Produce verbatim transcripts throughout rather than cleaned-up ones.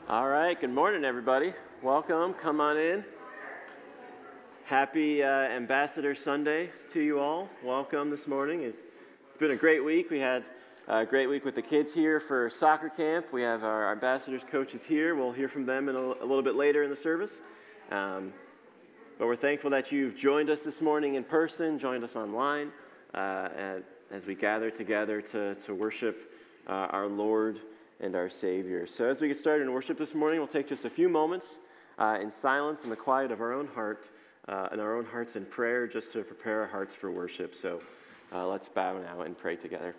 All right, good morning, everybody. Welcome, come on in. Happy uh, Ambassador Sunday to you all. Welcome this morning. It's, it's been a great week. We had a great week with the kids here for soccer camp. We have our ambassadors coaches here. We'll hear from them in a, a little bit later in the service. Um, but we're thankful that you've joined us this morning in person, joined us online uh, as, as we gather together to, to worship uh, our Lord and our Savior. So as we get started in worship this morning, we'll take just a few moments uh, in silence in the quiet of our own heart, uh, in our own hearts in prayer, just to prepare our hearts for worship. So uh, let's bow now and pray together.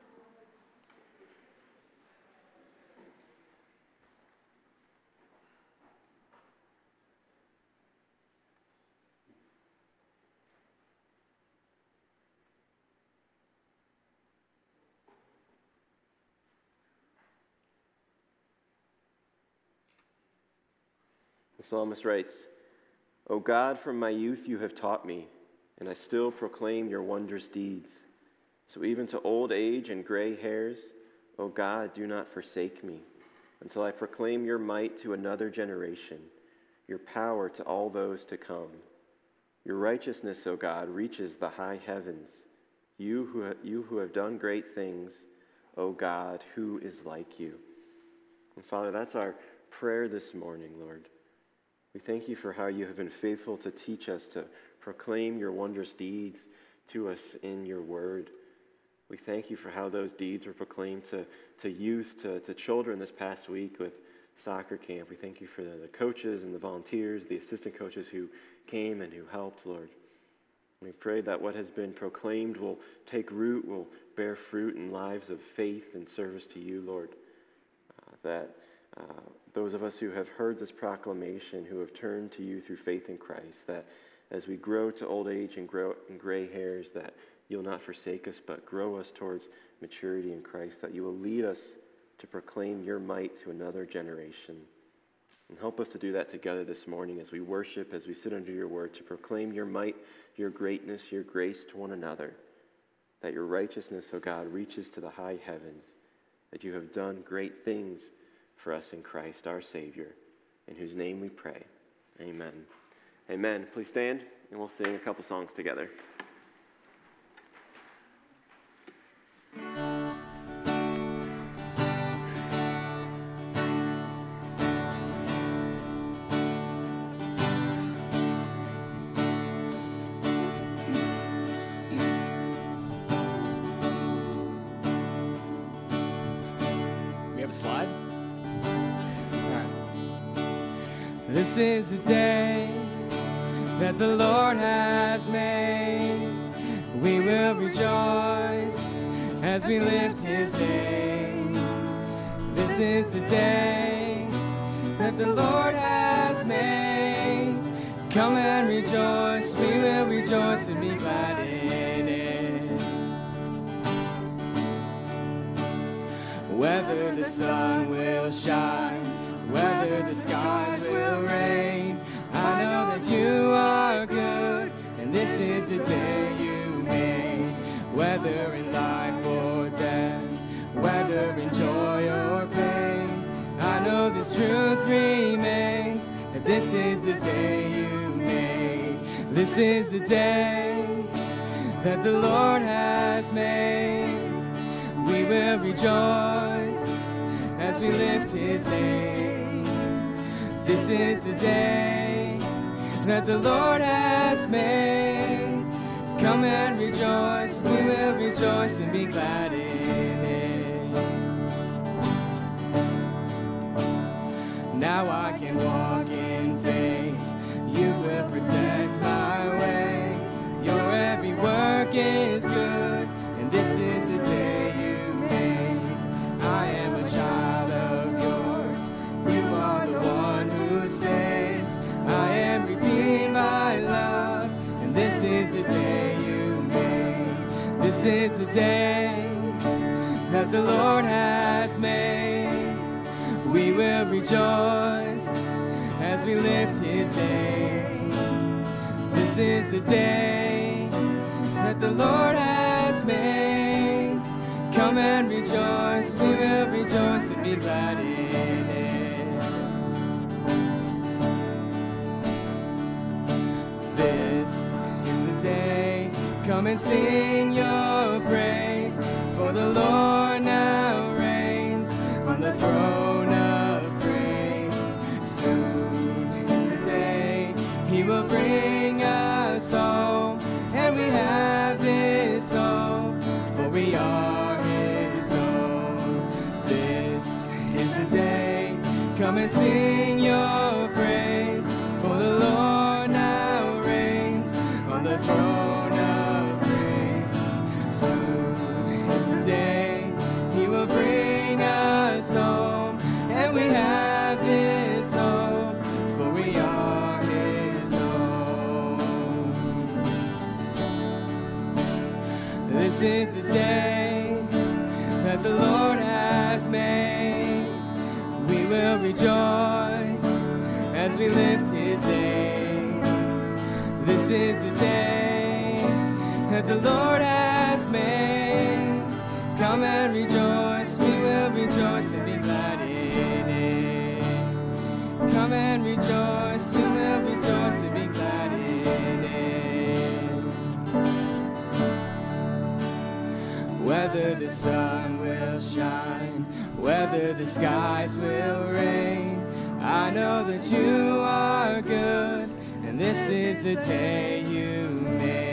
The psalmist writes, "O God, from my youth you have taught me, and I still proclaim your wondrous deeds. So even to old age and gray hairs, O God, do not forsake me, until I proclaim your might to another generation, your power to all those to come. Your righteousness, O God, reaches the high heavens. You who, ha- you who have done great things, O God, who is like you?" And Father, that's our prayer this morning, Lord. We thank you for how you have been faithful to teach us to proclaim your wondrous deeds to us in your word. We thank you for how those deeds were proclaimed to, to youth, to, to children this past week with soccer camp. We thank you for the, the coaches and the volunteers, the assistant coaches who came and who helped, Lord. We pray that what has been proclaimed will take root, will bear fruit in lives of faith and service to you, Lord. Uh, that Uh, those of us who have heard this proclamation, who have turned to you through faith in Christ, that as we grow to old age and grow in gray hairs, that you'll not forsake us, but grow us towards maturity in Christ, that you will lead us to proclaim your might to another generation. And help us to do that together this morning as we worship, as we sit under your word, to proclaim your might, your greatness, your grace to one another, that your righteousness, O God, reaches to the high heavens, that you have done great things for us in Christ, our Savior, in whose name we pray. Amen. Amen. Please stand, and we'll sing a couple songs together. We have a slide? This is the day that the Lord has made. We will rejoice as we lift his name. This is the day that the Lord has made. Come and rejoice, we will rejoice and be glad in it. Whether the sun will shine, whether the skies will rain, I know that you are good, and this is the day you made. Whether in life or death, whether in joy or pain, I know this truth remains, that this is the day you made. This is the day that the Lord has made. We will rejoice as we lift his name. This is the day that the Lord has made. Come and rejoice, we will rejoice and be glad in it. Now I can walk in faith, you will protect my way. Your every work is good, and this is the day you made. I am a child of yours, you are the one who saves. I am redeemed by love, and this is the day you made. This is the day that the Lord has made. We will rejoice as we lift his name. This is the day that the Lord has made. Come and rejoice, we will rejoice and be glad in it. come and sing your praise. For the Lord now reigns on the throne of grace. Soon is the day he will bring us home, and we have this hope, for we are his own. This is the day, come and sing your praise. For the Lord now reigns on the throne of grace. Soon is the day he will bring us home, and we have this hope, for we are his own. This is the day that the Lord has made. We will rejoice as we lift his name. This is the day that the Lord has made. Come and rejoice, we will rejoice and be glad in it. Come and rejoice, we will rejoice and be glad in it. Whether the sun will shine, whether the skies will rain, I know that you are good, and this is the day you made.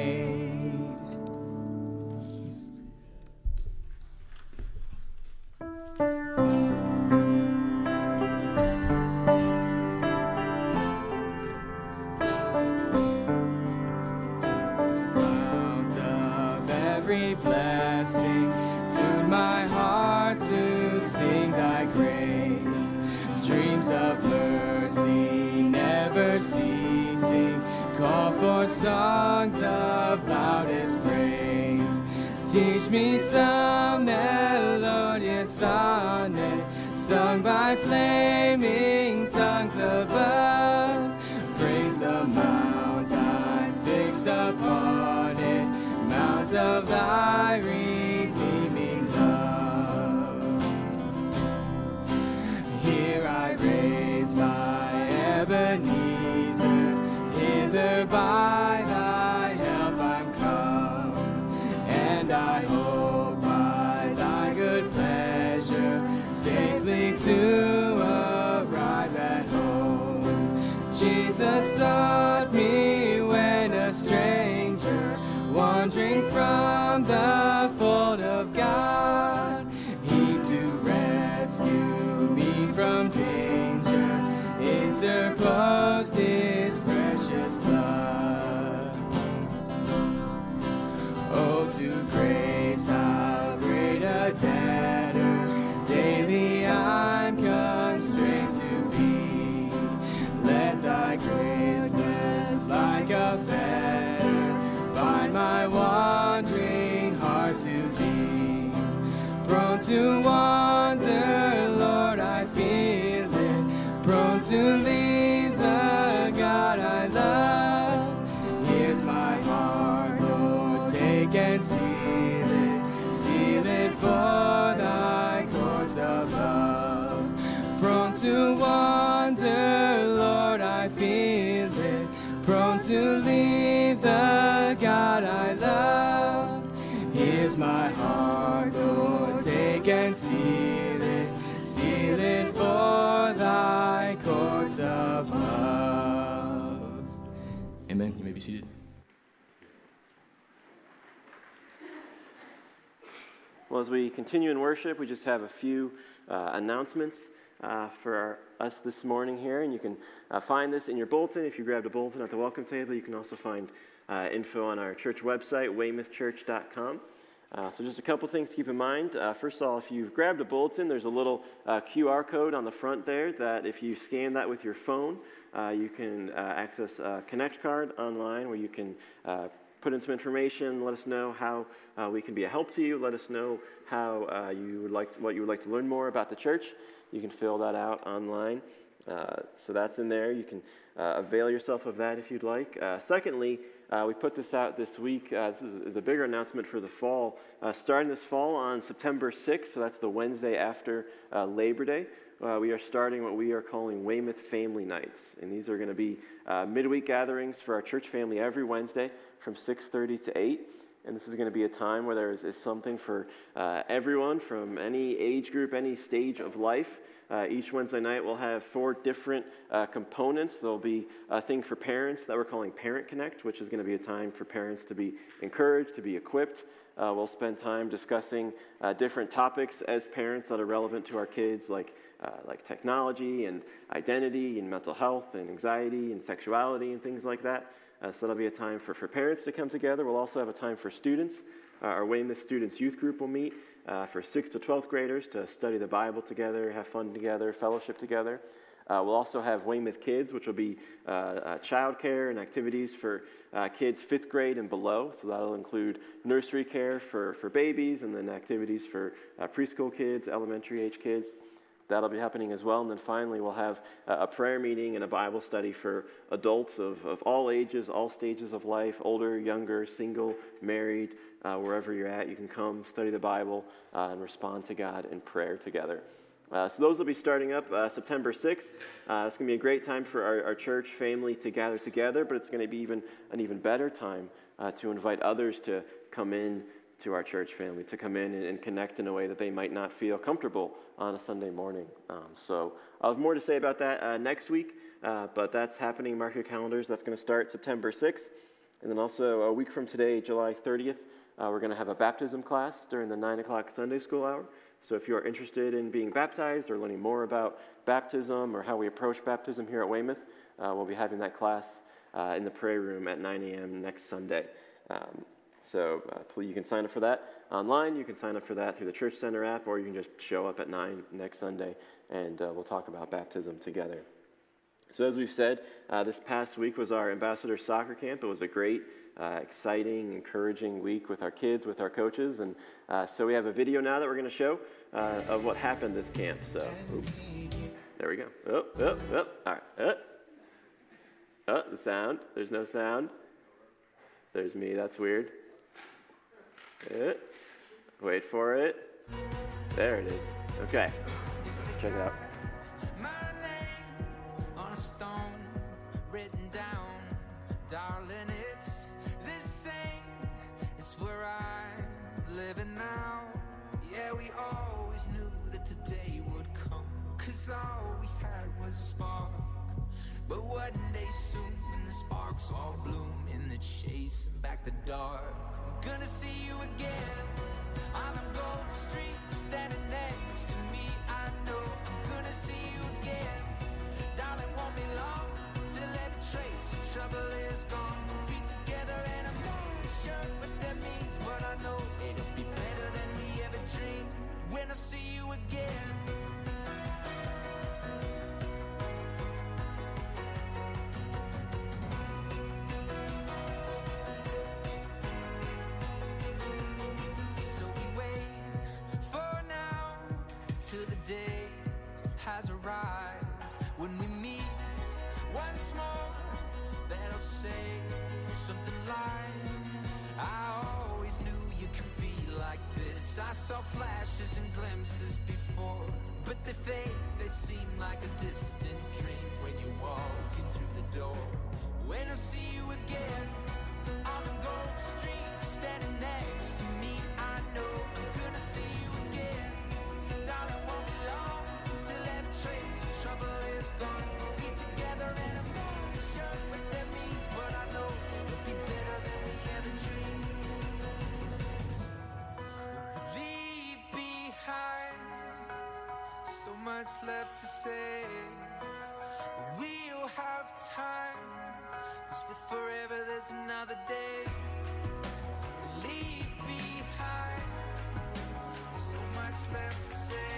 Fount of every blessing, tune my heart to sing thy grace. Streams of mercy never ceasing, call for songs of loudest praise. Teach me some melodious sonnet, sung by flaming tongues above. Praise the mount I'm fixed upon it, mount of thy redeeming love. Here I raise my Ebenezer, hither by thy help I'm come, and I hope by thy good pleasure safely to arrive at home. Jesus sought me when a stranger, wandering from the fold of God. He to rescue me from danger interposed his precious blood. Oh, to grace how great a debtor daily I'm constrained to be. Let thy grace list like a fetter bind my wandering heart to thee. Prone to wander, Lord, I feel it, prone to leave the God I love. Here's my heart, Lord, take and seal it, seal it for thy courts above. Prone to wander, Lord, I feel it, prone to leave the God I love. Here's my heart, Lord, take and seal it, seal it for thy courts above. Amen. You may be seated. Well, as we continue in worship, we just have a few uh, announcements uh, for our, us this morning here, and you can uh, find this in your bulletin. If you grabbed a bulletin at the welcome table, you can also find uh, info on our church website, weymouth church dot com. Uh, so just a couple things to keep in mind. Uh, first of all, if you've grabbed a bulletin, there's a little uh, Q R code on the front there that if you scan that with your phone, uh, you can uh, access a Connect card online where you can uh, put in some information, let us know how uh, we can be a help to you, let us know how uh, you would like to, what you would like to learn more about the church. You can fill that out online. Uh, so that's in there. You can uh, avail yourself of that if you'd like. Uh, secondly, uh, we put this out this week. Uh, this is, is a bigger announcement for the fall. Uh, starting this fall on September sixth, so that's the Wednesday after uh, Labor Day, uh, we are starting what we are calling Weymouth Family Nights. And these are going to be uh, midweek gatherings for our church family every Wednesday from six thirty to eight. And this is going to be a time where there is, is something for uh, everyone from any age group, any stage of life. Uh, each Wednesday night we'll have four different uh, components. There'll be a thing for parents that we're calling Parent Connect, which is going to be a time for parents to be encouraged, to be equipped. Uh, we'll spend time discussing uh, different topics as parents that are relevant to our kids, like uh, like technology and identity and mental health and anxiety and sexuality and things like that. Uh, so that'll be a time for, for parents to come together. We'll also have a time for students. Uh, our Weymouth Students Youth Group will meet uh, for sixth to twelfth graders to study the Bible together, have fun together, fellowship together. Uh, we'll also have Weymouth Kids, which will be uh, uh, childcare and activities for uh, kids fifth grade and below. So that'll include nursery care for, for babies and then activities for uh, preschool kids, elementary age kids. That'll be happening as well. And then finally, we'll have uh, a prayer meeting and a Bible study for adults of, of all ages, all stages of life, older, younger, single, married, uh, wherever you're at. You can come study the Bible uh, and respond to God in prayer together. Uh, so those will be starting up uh, September sixth. Uh, it's going to be a great time for our, our church family to gather together, but it's going to be even an even better time uh, to invite others to come in to our church family, to come in and, and connect in a way that they might not feel comfortable on a Sunday morning. Um, so I'll have more to say about that uh, next week, uh, but that's happening. Mark your calendars. That's going to start September sixth. And then also a week from today, July thirtieth, uh, we're going to have a baptism class during the nine o'clock Sunday school hour. So if you're interested in being baptized or learning more about baptism or how we approach baptism here at Weymouth, uh, we'll be having that class uh, in the prayer room at nine a.m. next Sunday. Um, so uh, please, you can sign up for that online. You can sign up for that through the Church Center app, or you can just show up at nine next Sunday, and uh, we'll talk about baptism together. So as we've said, uh, this past week was our Ambassador Soccer Camp. It was a great, uh, exciting, encouraging week with our kids, with our coaches. And uh, so we have a video now that we're going to show uh, of what happened this camp. So, oops. There we go. Oh, oh, oh. All right. Oh. Oh, the sound. There's no sound. There's me. That's weird. Oh. Wait for it. There it is. Okay. Check it out. Darling, it's this same, it's where I'm living now. Yeah, we always knew that the day would come, cause all we had was a spark. But one day soon, when the sparks all bloom in the chasing back the dark, I'm gonna see you again on them gold streets, standing next to me. I know I'm gonna see you again. Darling, won't be long till every trace of trouble is gone. We'll be together and I'm not sure what that means, but I know it'll be better than we ever dreamed when I see you again. So we wait for now till the day has arrived when we meet once more. That'll say something like, I always knew you could be like this. I saw flashes and glimpses before, but they fade, they seem like a distant dream when you're walking through the door. When I see you again on them gold streets, standing next to me, I know I'm gonna see you again. Darling, won't be long till every trace of trouble is gone. We'll be together and I'm not sure what that means, but I know it'll be better than we ever dreamed. We'll leave behind so much left to say, but we'll have time, cause with forever there's another day. We'll leave behind so much left to say,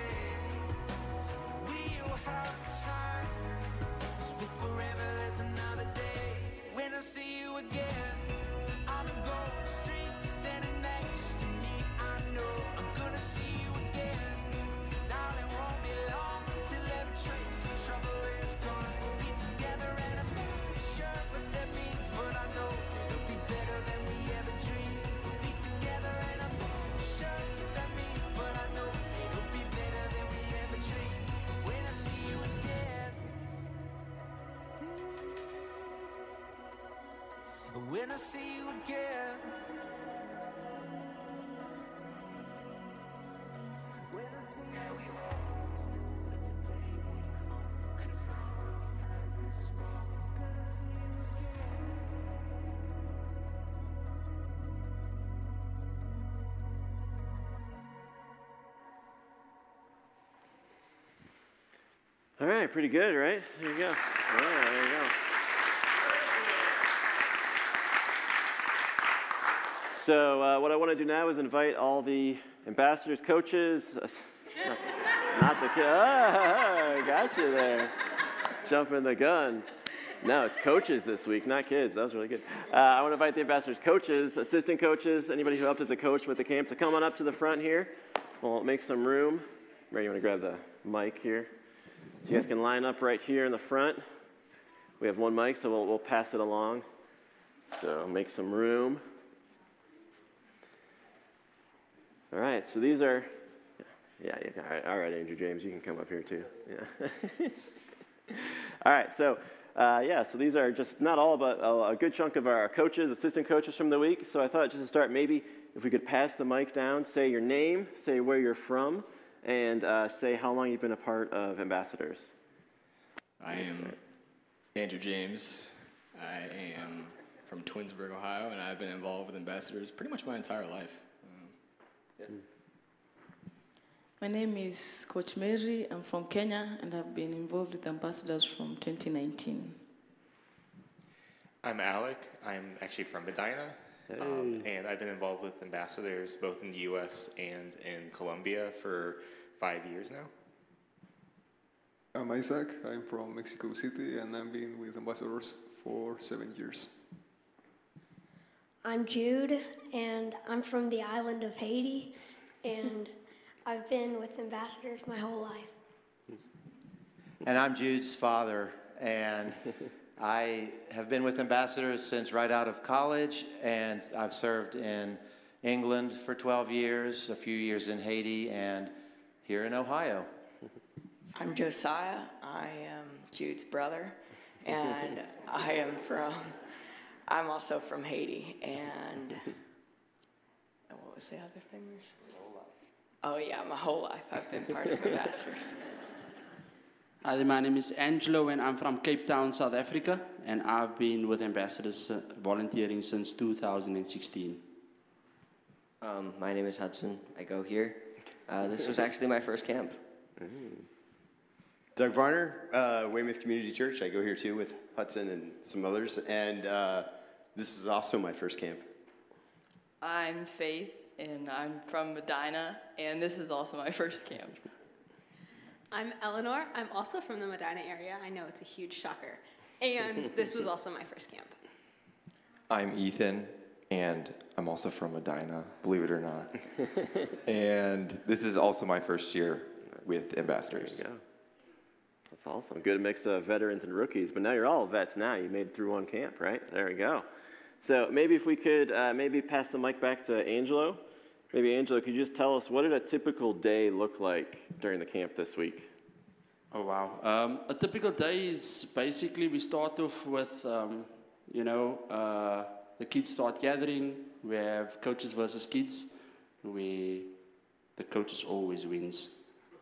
we'll have time, cause with forever there's another day. When I see you again on the gold street, standing next to me, I know I'm gonna see you again. Darling, won't be long till every trace of trouble is gone. We'll be together and I'm not sure what that means, but I know it'll be better than we ever dreamed. We'll be together and I'm not sure what that means, but I know it'll be when I see you again. All right, pretty good, right? There you go. All right, there you go. So uh, what I want to do now is invite all the ambassadors, coaches, uh, not the kids. Ah, got you there. Jumping the gun. No, it's coaches this week, not kids. That was really good. Uh, I want to invite the ambassadors, coaches, assistant coaches, anybody who helped as a coach with the camp to come on up to the front here. We'll make some room. Ray, you want to grab the mic here? So you guys can line up right here in the front. We have one mic, so we'll, we'll pass it along. So make some room. All right, so these are, yeah, yeah all, right, all right, Andrew James, you can come up here too. Yeah. All right, so uh, yeah, so these are just not all, but a, a good chunk of our coaches, assistant coaches from the week. So I thought just to start, maybe if we could pass the mic down, say your name, say where you're from, and uh, say how long you've been a part of Ambassadors. I am Andrew James. I am from Twinsburg, Ohio, and I've been involved with Ambassadors pretty much my entire life. Um, yeah. My name is Coach Mary. I'm from Kenya, and I've been involved with Ambassadors from twenty nineteen. I'm Alec. I'm actually from Medina, Hey. um, and I've been involved with Ambassadors both in the U S and in Colombia for five years now. I'm Isaac. I'm from Mexico City, and I've been with Ambassadors for seven years. I'm Jude, and I'm from the island of Haiti, and I've been with Ambassadors my whole life. And I'm Jude's father, and I have been with Ambassadors since right out of college, and I've served in England for twelve years, a few years in Haiti, and here in Ohio. I'm Josiah. I am Jude's brother, and I am from, I'm also from Haiti, and, and what was the other thing? Oh yeah, my whole life I've been part of Ambassadors. Hi, my name is Angelo, and I'm from Cape Town, South Africa, and I've been with Ambassadors uh, volunteering since two thousand sixteen. Um, my name is Hudson. I go here. Uh, this was actually my first camp. Mm. Doug Varner, uh, Weymouth Community Church. I go here too with Hudson and some others, and uh, this is also my first camp. I'm Faith, and I'm from Medina, and this is also my first camp. I'm Eleanor. I'm also from the Medina area. I know it's a huge shocker. And this was also my first camp. I'm Ethan, and I'm also from Medina, believe it or not. And this is also my first year with Ambassadors. There you go. That's awesome. Good mix of veterans and rookies. But now you're all vets now. You made it through one camp, right? There we go. So maybe if we could uh, maybe pass the mic back to Angelo. Maybe, Angelo, could you just tell us, what did a typical day look like during the camp this week? Oh, wow. Um, a typical day is basically we start off with, um, you know, uh, the kids start gathering. We have coaches versus kids. We, the coaches always wins.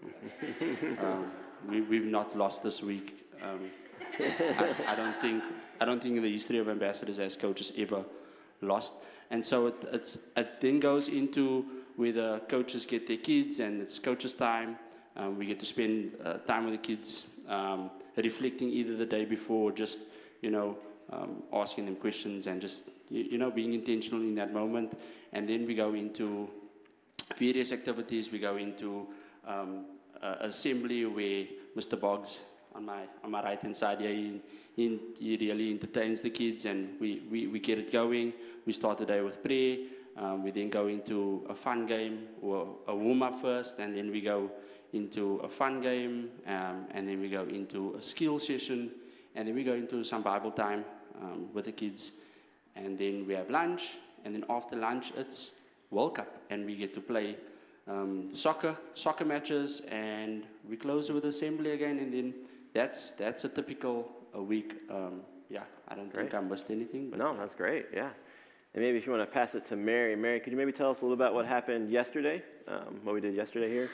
um, we, we've not lost this week. Um, I, I don't think I don't think in the history of Ambassadors as coaches ever lost. And so it, it's, it then goes into where the coaches get their kids, and it's coaches' time. Um, we get to spend uh, time with the kids, um, reflecting either the day before, or just, you know, um, asking them questions and just, you, you know, being intentional in that moment. And then we go into various activities. We go into um, uh, assembly where Mister Boggs, on my on my right hand side here, he, he, he really entertains the kids, and we, we, we get it going. We start the day with prayer. Um, we then go into a fun game, or a warm-up first, and then we go into a fun game, um, and then we go into a skill session, and then we go into some Bible time um, with the kids, and then we have lunch, and then after lunch it's World Cup, and we get to play um, soccer, soccer matches, and we close with assembly again, and then that's that's a typical a week um, yeah, I don't Great. think I missed anything. But No, that's great, yeah. And maybe if you want to pass it to Mary. Mary, could you maybe tell us a little about what happened yesterday, um, what we did yesterday here?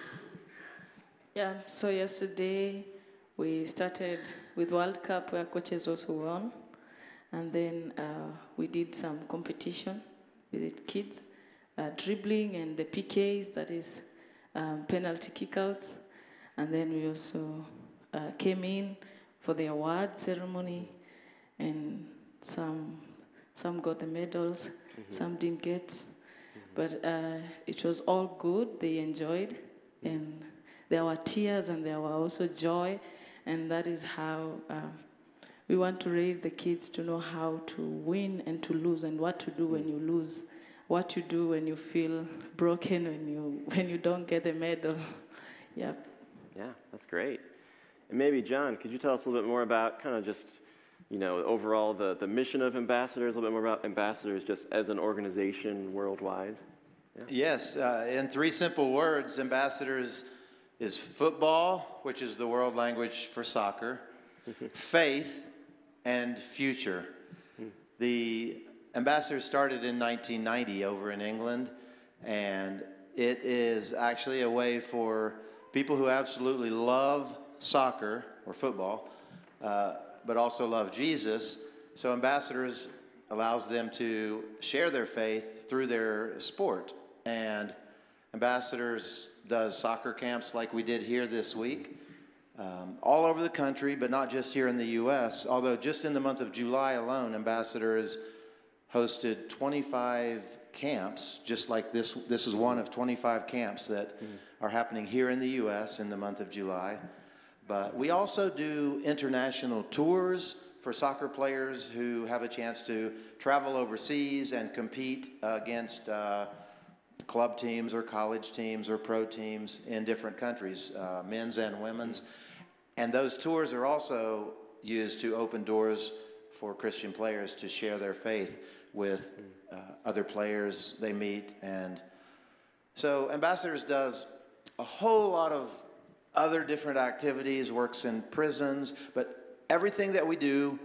Yeah, so yesterday we started with World Cup where coaches also won. And then uh, we did some competition with the kids, uh, dribbling and the P Ks, that is um, penalty kickouts. And then we also uh, came in for the award ceremony, and some some got the medals, mm-hmm. some didn't get. Mm-hmm. But uh, it was all good. They enjoyed, and there were tears and there were also joy, and that is how um, we want to raise the kids to know how to win and to lose, and what to do when you lose, what you do when you feel broken, when you when you don't get the medal. Yeah. Yeah, that's great. And maybe, John, could you tell us a little bit more about kind of just, you know, overall the, the mission of Ambassadors, a little bit more about Ambassadors just as an organization worldwide? Yeah. Yes, uh, in three simple words, Ambassadors is football, which is the world language for soccer, faith, and future. The Ambassadors started in nineteen ninety over in England, and it is actually a way for people who absolutely love soccer or football, uh, but also love Jesus. So Ambassadors allows them to share their faith through their sport. And Ambassadors does soccer camps like we did here this week, um, all over the country, but not just here in the U S. Although just in the month of July alone, Ambassadors hosted twenty-five camps, just like this. This is one of twenty-five camps that mm. are happening here in the U S in the month of July. But we also do international tours for soccer players who have a chance to travel overseas and compete uh, against uh, club teams or college teams or pro teams in different countries, uh, men's and women's. And those tours are also used to open doors for Christian players to share their faith with uh, other players they meet. And so Ambassadors does a whole lot of other different activities, works in prisons, but everything that we do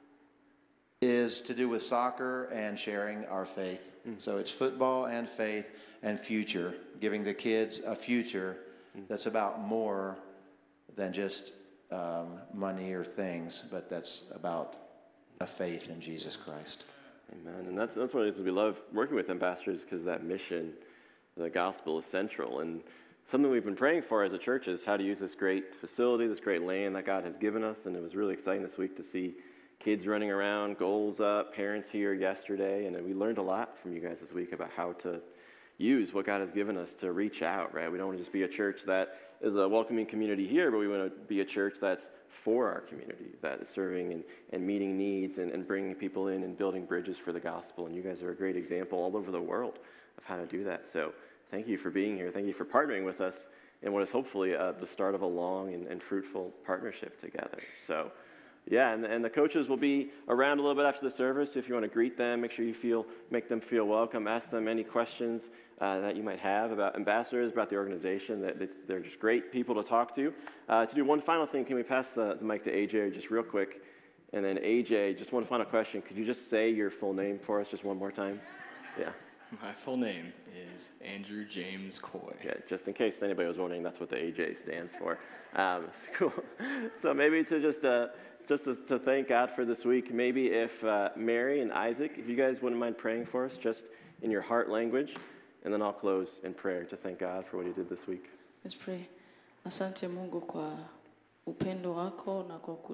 is to do with soccer and sharing our faith. Mm. So it's football and faith and future, giving the kids a future mm. that's about more than just um, money or things, but that's about a faith in Jesus Christ. Amen. And that's, that's what it is. We love working with Ambassadors because that mission, the gospel, is central. And something we've been praying for as a church is how to use this great facility, this great land that God has given us. And it was really exciting this week to see kids running around, goals up, parents here yesterday. And we learned a lot from you guys this week about how to use what God has given us to reach out, right? We don't want to just be a church that is a welcoming community here, but we want to be a church that's for our community, that is serving and, and meeting needs and, and bringing people in and building bridges for the gospel. And you guys are a great example all over the world of how to do that. So thank you for being here. Thank you for partnering with us in what is hopefully uh, the start of a long and, and fruitful partnership together. So yeah, and, and the coaches will be around a little bit after the service. If you want to greet them, make sure you feel, make them feel welcome. Ask them any questions uh, that you might have about Ambassadors, about the organization. That they're just great people to talk to. Uh, to do one final thing, can we pass the, the mic to A J just real quick? And then A J, just one final question. Could you just say your full name for us just one more time? Yeah. My full name is Andrew James Coy. Yeah, just in case anybody was wondering, that's what the A J stands for. Um, cool. So maybe to just uh, just to, to thank God for this week, maybe if uh, Mary and Isaac, if you guys wouldn't mind praying for us, just in your heart language, and then I'll close in prayer to thank God for what He did this week. Let's pray. Asante Mungu kwa upendo wako na kwa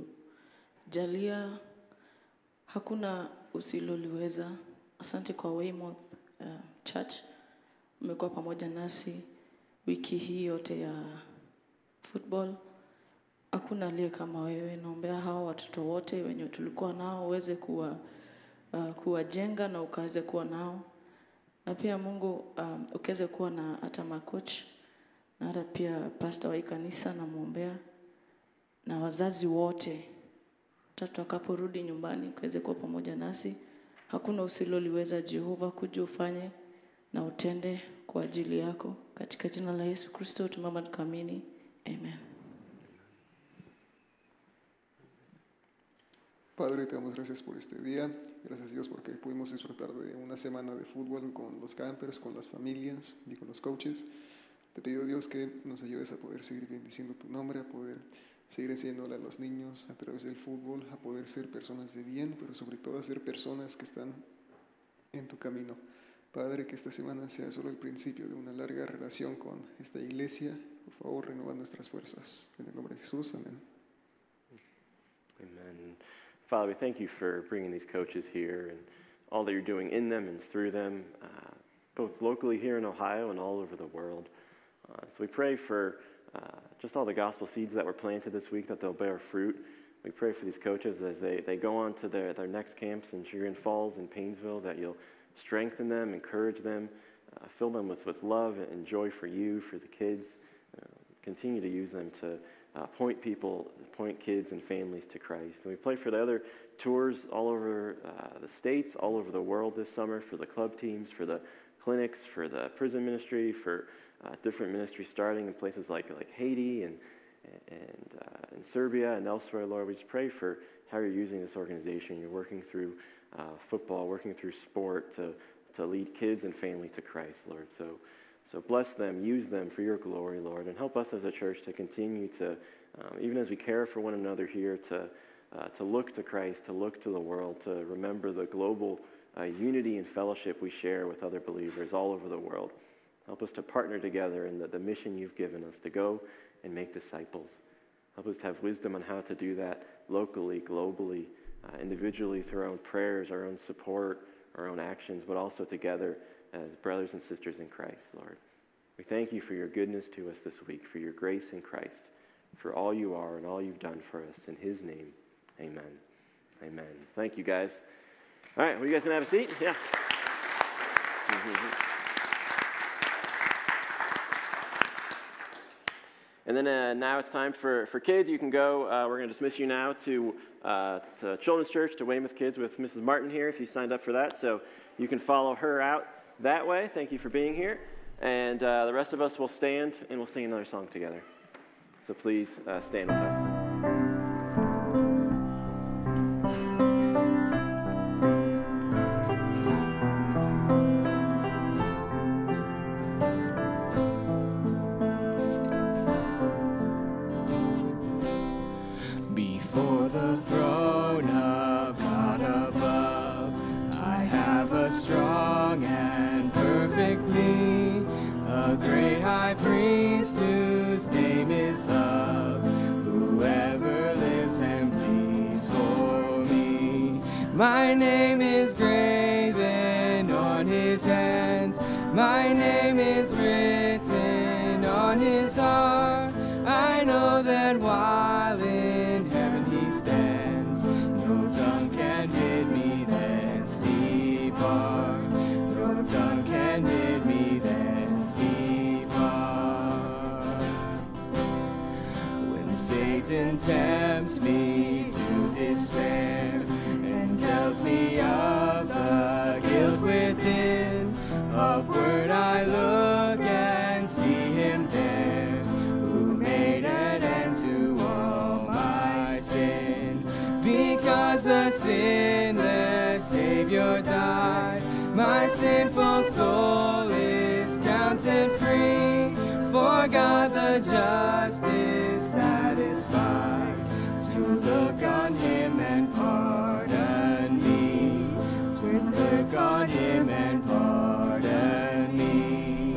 kutujalia. Hakuna usiloliweza. Asante kwa Weymouth uh, Church. Umekuwa pamoja nasi wiki hii yote ya football. Hakuna aliye kama wewe. Naombea hawa watoto wote wenye tulikuwa nao uweze kuwa uh, kuwajenga na ukaweze kuwa nao. Na pia Mungu um, ukaweze kuwa na hata makoch na hata pia pastor wa kanisa na muombea na wazazi wote. Tatu akaporudi nyumbani ukaweze kuwa pamoja nasi. Hakuna usiloliweza Jehova, kuja ufanye na utende kwa ajili yako. Katika jina la Yesu Kristo tumeomba tukiamini. Amen. Padre, te damos gracias por este día. Gracias, Dios, porque pudimos disfrutar de una semana de fútbol con los campers, con las familias y con los coaches. Te pido, Dios, que nos ayudes a poder seguir bendiciendo tu nombre, a poder seguir enseñándole a los niños a través del fútbol, a poder ser personas de bien, pero sobre todo a ser personas que están en tu camino. Padre, que esta semana sea solo el principio de una larga relación con esta iglesia. Por favor, renueva nuestras fuerzas. En el nombre de Jesús, amén. Amen. Father, we thank you for bringing these coaches here and all that you're doing in them and through them, uh, both locally here in Ohio and all over the world. Uh, so we pray for uh, just all the gospel seeds that were planted this week, that they'll bear fruit. We pray for these coaches as they, they go on to their, their next camps in Chagrin Falls and Painesville, that you'll strengthen them, encourage them, uh, fill them with, with love and joy for you, for the kids. Uh, continue to use them to uh, point people, point kids and families to Christ. And we pray for the other tours all over uh, the states, all over the world this summer, for the club teams, for the clinics, for the prison ministry, for uh, different ministries starting in places like, like Haiti and, and uh, in Serbia and elsewhere. Lord, we just pray for how you're using this organization. You're working through uh, football, working through sport to, to lead kids and family to Christ, Lord. So, so bless them, use them for your glory, Lord, and help us as a church to continue to, um, even as we care for one another here, to, uh, to look to Christ, to look to the world, to remember the global uh, unity and fellowship we share with other believers all over the world. Help us to partner together in the, the mission you've given us, to go and make disciples. Help us to have wisdom on how to do that locally, globally, uh, individually through our own prayers, our own support, our own actions, but also together as brothers and sisters in Christ, Lord. We thank you for your goodness to us this week, for your grace in Christ, for all you are and all you've done for us. In his name, amen. Amen. Thank you, guys. All right, well, you guys going to have a seat? Yeah. Mm-hmm. And then uh, now it's time for, for kids. You can go. Uh, we're going to dismiss you now to, uh, to Children's Church, to Weymouth Kids with Missus Martin here, if you signed up for that. So you can follow her out that way. Thank you for being here. And uh, the rest of us will stand and we'll sing another song together. So please uh, stand with us. My name is graven on his hands. My name is written on his heart. I know that while in heaven he stands, no tongue can bid me thence depart. No tongue can bid me thence depart. When Satan tempts me to despair, tells me of the guilt within, upward I look and see him there, who made an end to all my sin. Because the sinless Savior died, my sinful soul is counted free, for God the just is satisfied to look on him and pardon me, to look on him and pardon me.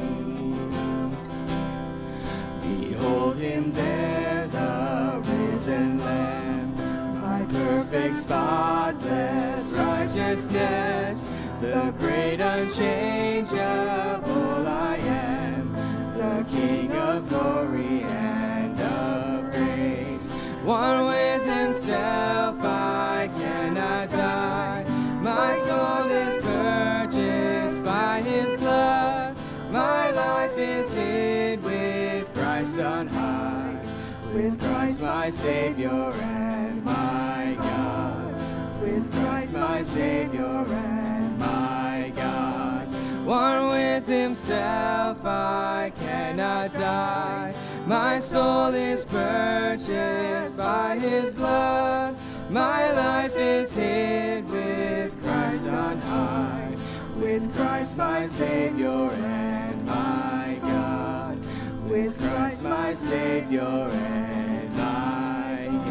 Behold him there, the risen Lamb, my perfect spotless righteousness, the great unchangeable I am, the King of glory and of grace. One with himself I cannot die. My soul is purchased by his blood. My life is hid with Christ on high, with Christ my Savior and my God, with Christ my Savior and my God. One with himself I cannot die. My soul is purchased by his blood. My life is hid with Christ on high, with Christ my Savior and my God, with Christ my Savior and my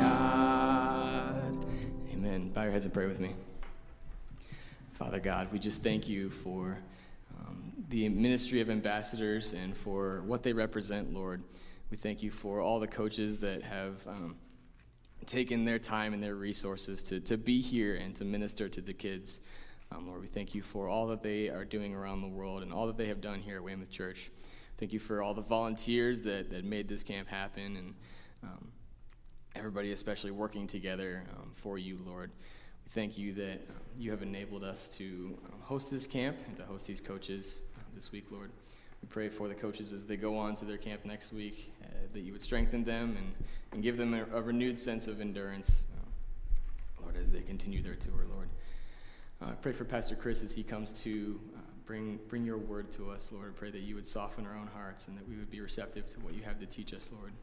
God. Amen. Bow your heads and pray with me. Father God, we just thank you for um, the ministry of ambassadors and for what they represent, Lord. We thank you for all the coaches that have um, taken their time and their resources to, to be here and to minister to the kids. Um, Lord, we thank you for all that they are doing around the world and all that they have done here at Weymouth Church. Thank you for all the volunteers that, that made this camp happen, and um, everybody especially working together um, for you, Lord. We thank you that um, you have enabled us to um, host this camp and to host these coaches uh, this week, Lord. We pray for the coaches as they go on to their camp next week, uh, that you would strengthen them and, and give them a, a renewed sense of endurance, uh, Lord, as they continue their tour, Lord. Uh, I pray for Pastor Chris as he comes to uh, bring bring your word to us, Lord. I pray that you would soften our own hearts and that we would be receptive to what you have to teach us, Lord.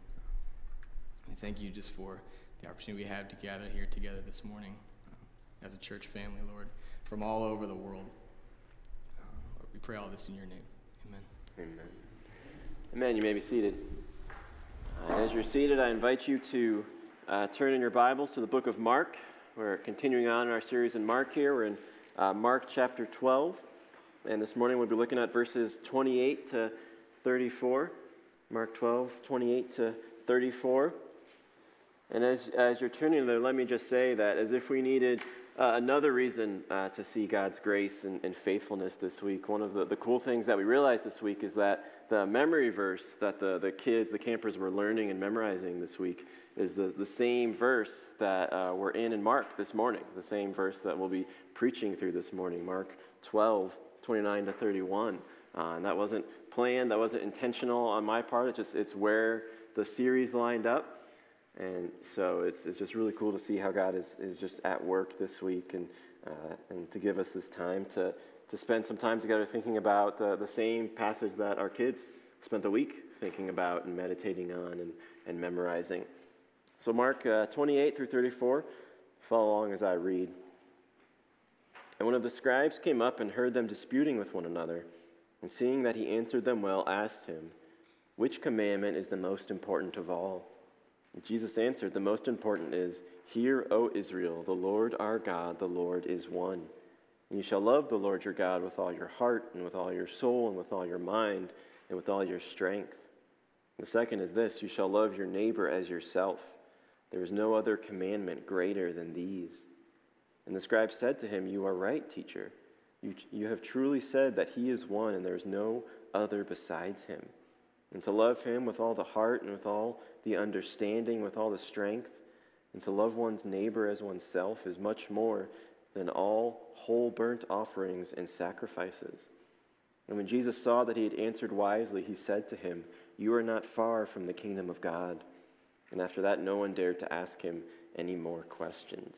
I thank you just for the opportunity we have to gather here together this morning uh, as a church family, Lord, from all over the world. Uh, Lord, we pray all this in your name. Amen. Amen. Amen. You may be seated. Uh, as you're seated, I invite you to uh, turn in your Bibles to the book of Mark. We're continuing on in our series in Mark here. We're in uh, Mark chapter twelve. And this morning we'll be looking at verses twenty-eight to thirty-four. Mark twelve, twenty-eight to thirty-four. And as, as you're turning there, let me just say that as if we needed uh, another reason uh, to see God's grace and, and faithfulness this week, one of the, the cool things that we realized this week is that the memory verse that the, the kids, the campers were learning and memorizing this week is the, the same verse that uh, we're in in Mark this morning, the same verse that we'll be preaching through this morning, Mark twelve, twenty-nine to thirty-one. Uh, and that wasn't planned, that wasn't intentional on my part, it's just it's where the series lined up. And so it's it's just really cool to see how God is, is just at work this week and uh, and to give us this time to, to spend some time together thinking about the, the same passage that our kids spent the week thinking about and meditating on and, and memorizing. So Mark uh, twenty-eight through thirty-four, follow along as I read. And one of the scribes came up and heard them disputing with one another, and seeing that he answered them well, asked him, "Which commandment is the most important of all?" And Jesus answered, "The most important is, 'Hear, O Israel, the Lord our God, the Lord is one. And you shall love the Lord your God with all your heart and with all your soul and with all your mind and with all your strength. The second is this, you shall love your neighbor as yourself. There is no other commandment greater than these." And the scribe said to him, "You are right, teacher. You, you have truly said that he is one and there is no other besides him. And to love him with all the heart and with all the understanding, with all the strength, and to love one's neighbor as oneself is much more than all whole burnt offerings and sacrifices." And when Jesus saw that he had answered wisely, he said to him, "You are not far from the kingdom of God." And after that, no one dared to ask him any more questions.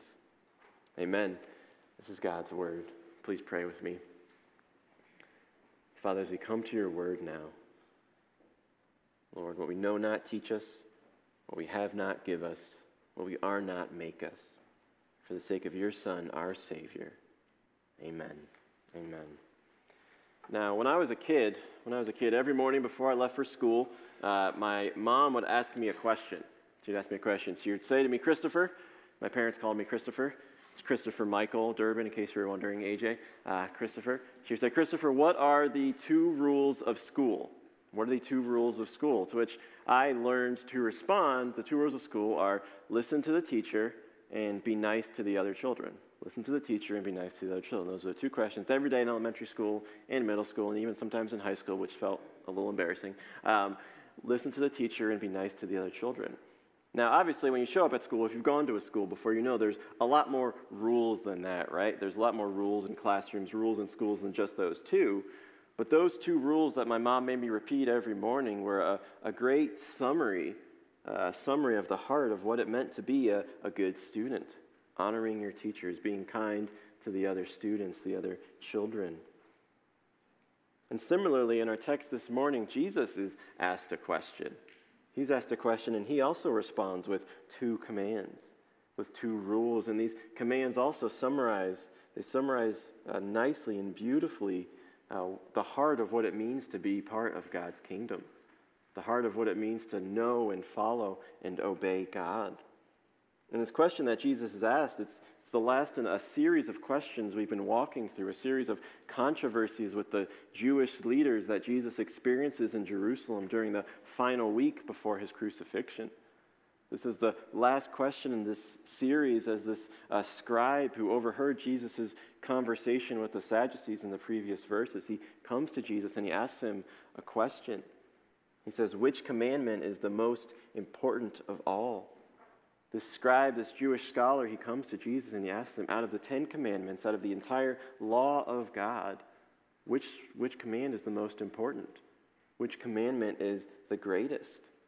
Amen. This is God's word. Please pray with me. Father, as we come to your word now, Lord, what we know not, teach us. What we have not, give us. What we are not, make us. For the sake of your Son, our Savior. Amen. Amen. Now, when I was a kid, when I was a kid, every morning before I left for school, uh, my mom would ask me a question. She'd ask me a question. She would say to me, "Christopher," my parents called me Christopher. It's Christopher Michael Durbin, in case you were wondering, A J. Uh, Christopher. She would say, "Christopher, what are the two rules of school?" What are the two rules of school? To which I learned to respond, the two rules of school are listen to the teacher and be nice to the other children. Listen to the teacher and be nice to the other children. Those are the two questions every day in elementary school and middle school and even sometimes in high school, which felt a little embarrassing. Um, listen to the teacher and be nice to the other children. Now, obviously, when you show up at school, if you've gone to a school before, you know there's a lot more rules than that, right? There's a lot more rules in classrooms, rules in schools than just those two. But those two rules that my mom made me repeat every morning were a, a great summary, uh, summary of the heart of what it meant to be a, a good student, honoring your teachers, being kind to the other students, the other children. And similarly, in our text this morning, Jesus is asked a question. He's asked a question, and he also responds with two commands. with two rules. And these commands also summarize, they summarize uh, nicely and beautifully uh, the heart of what it means to be part of God's kingdom, the heart of what it means to know and follow and obey God. And this question that Jesus has asked, it's, it's the last in a series of questions we've been walking through, a series of controversies with the Jewish leaders that Jesus experiences in Jerusalem during the final week before his crucifixion. This is the last question in this series as this uh, scribe who overheard Jesus' conversation with the Sadducees in the previous verses. He comes to Jesus and he asks him a question. He says, which commandment is the most important of all? This scribe, this Jewish scholar, he comes to Jesus and he asks him, out of the Ten Commandments, out of the entire law of God, which, which command is the most important? Which commandment is the greatest?